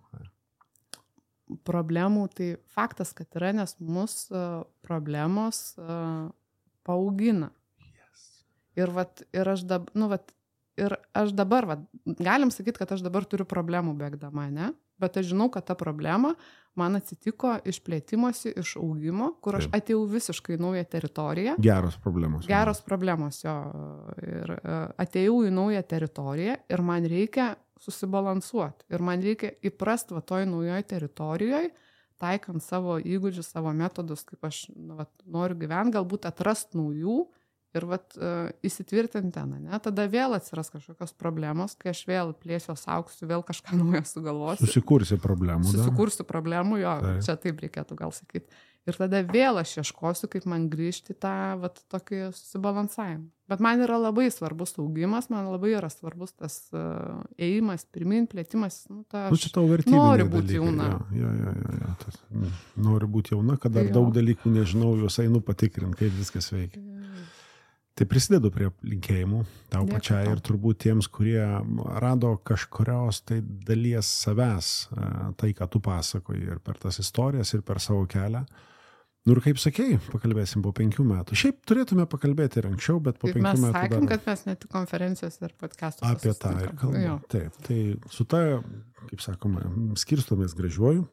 Ai. problemų, tai faktas, kad yra, nes mus a, problemos a, paaugina. Ir, vat, ir, aš dab, nu, vat, ir aš dabar, vat, galim sakyti, kad aš dabar turiu problemų bėgdama, ne? Bet aš žinau, kad ta problema man atsitiko iš plėtimosi, iš augimo, kur aš Taip. atėjau visiškai į naują teritoriją. Geros problemos. Geros problemos jo. Ir e, atėjau į naują teritoriją ir man reikia susibalansuoti. Ir man reikia įprasti va toj naujoj teritorijoje, taikant savo įgūdžius, savo metodus, kaip aš nu, vat, noriu gyventi, galbūt atrasti naujų ir vat, uh, įsitvirtinti ten. Ne? Tada vėl atsiras kažkokios problemos, kai aš vėl plėsiuos, auksiu, vėl kažką naujo sugalvosiu. Susikursi problemų. da? Susikursiu problemų, jo, Taip. čia taip reikėtų gal sakyti. Ir tada vėl aš ieškosiu, kaip man grįžti tą vat, tokį susibalansavimą. Bet man yra labai svarbus augimas, man labai yra svarbus tas uh, ėjimas, pirmin, plėtimas. Nu, ta, Nu, čia tau vertybiniai noriu būti dalykai, jauna. Jo, jo, jo, jo, tas, mm, noriu būti jauna, kad dar Jo. daug dalykų nežinau, juos einu patikrinti, kaip viskas veikia. Tai prisidedu prie linkėjimų tau Dėkui pačiai tau. ir turbūt tiems, kurie rado kažkurios tai dalies savęs, e, tai, ką tu pasakoji ir per tas istorijas, ir per savo kelią. Nu ir kaip sakei, pakalbėsim po penkių metų. Šiaip turėtume pakalbėti ir anksčiau, bet po Kaip penkių mes metų sakėm, dar kad mes ne tik konferencijos ir podcastus. apie tą ir kalbam. Taip, tai su ta, kaip sakoma, skirstomės gražiuoju.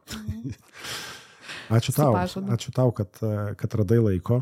Ačiū Su tau, pažadu. ačiū tau, kad, kad radai laiko,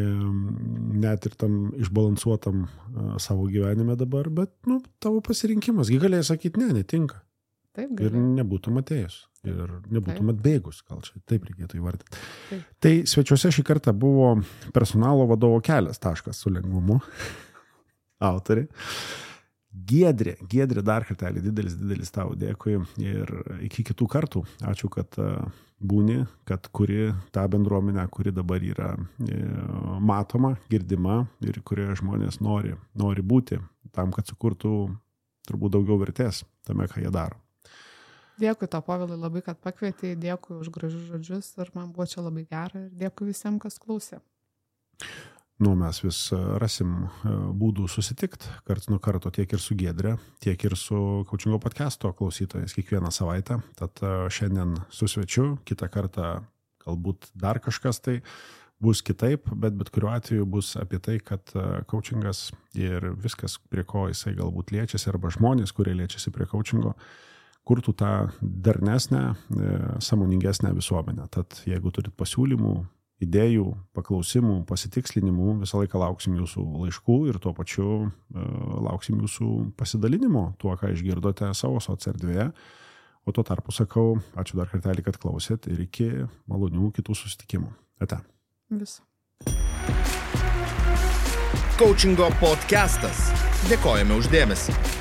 net ir tam išbalansuotam savo gyvenime dabar, bet nu, tavo pasirinkimas. Gi galėjai sakyti, ne, netinka. Taip, Ir gali. nebūtum atėjus. Ir nebūtum atbėgus, gal čia taip reikėtų įvardyti. Taip. Tai svečiuose šį kartą buvo personalo vadovo kelias taškas su lengvumu. Autorė. Giedrė, Giedrė dar kartelį, didelis, didelis tau dėkui ir iki kitų kartų. Ačiū, kad būni, kad kuri tą bendruomenę, kuri dabar yra matoma, girdima ir kurioje žmonės nori, nori būti tam, kad sukurtų turbūt daugiau vertės tame, ką jie daro. Dėkui tau, Povilai, labai, kad pakvietei, dėkui už gražius žodžius ir man buvo čia labai gera ir dėkui visiems, kas klausė. Nu, mes vis rasim būdų susitikti karts nuo karto tiek ir su Giedre, tiek ir su Coachingo podcast'o klausytojais kiekvieną savaitę. Tad šiandien su svečiu, kitą kartą galbūt dar kažkas tai, bus kitaip, bet bet kuriuo atveju bus apie tai, kad coachingas ir viskas, prie ko jisai galbūt liečiasi, arba žmonės, kurie liečiasi prie coachingo, kurtų tą darnesnę, sąmoningesnę visuomenę. Tad jeigu turit pasiūlymų, idėjų, paklausimų, pasitikslinimų, visą laiką lauksim jūsų laiškų ir tuo pačiu lauksim jūsų pasidalinimo tuo, ką išgirdote savo socierdvėje. O tuo tarpu sakau, ačiū dar kartelį, kad klausėt ir iki malonių kitų susitikimų. Ate. Viso. Coachingo podcastas. Dėkojame už dėmesį.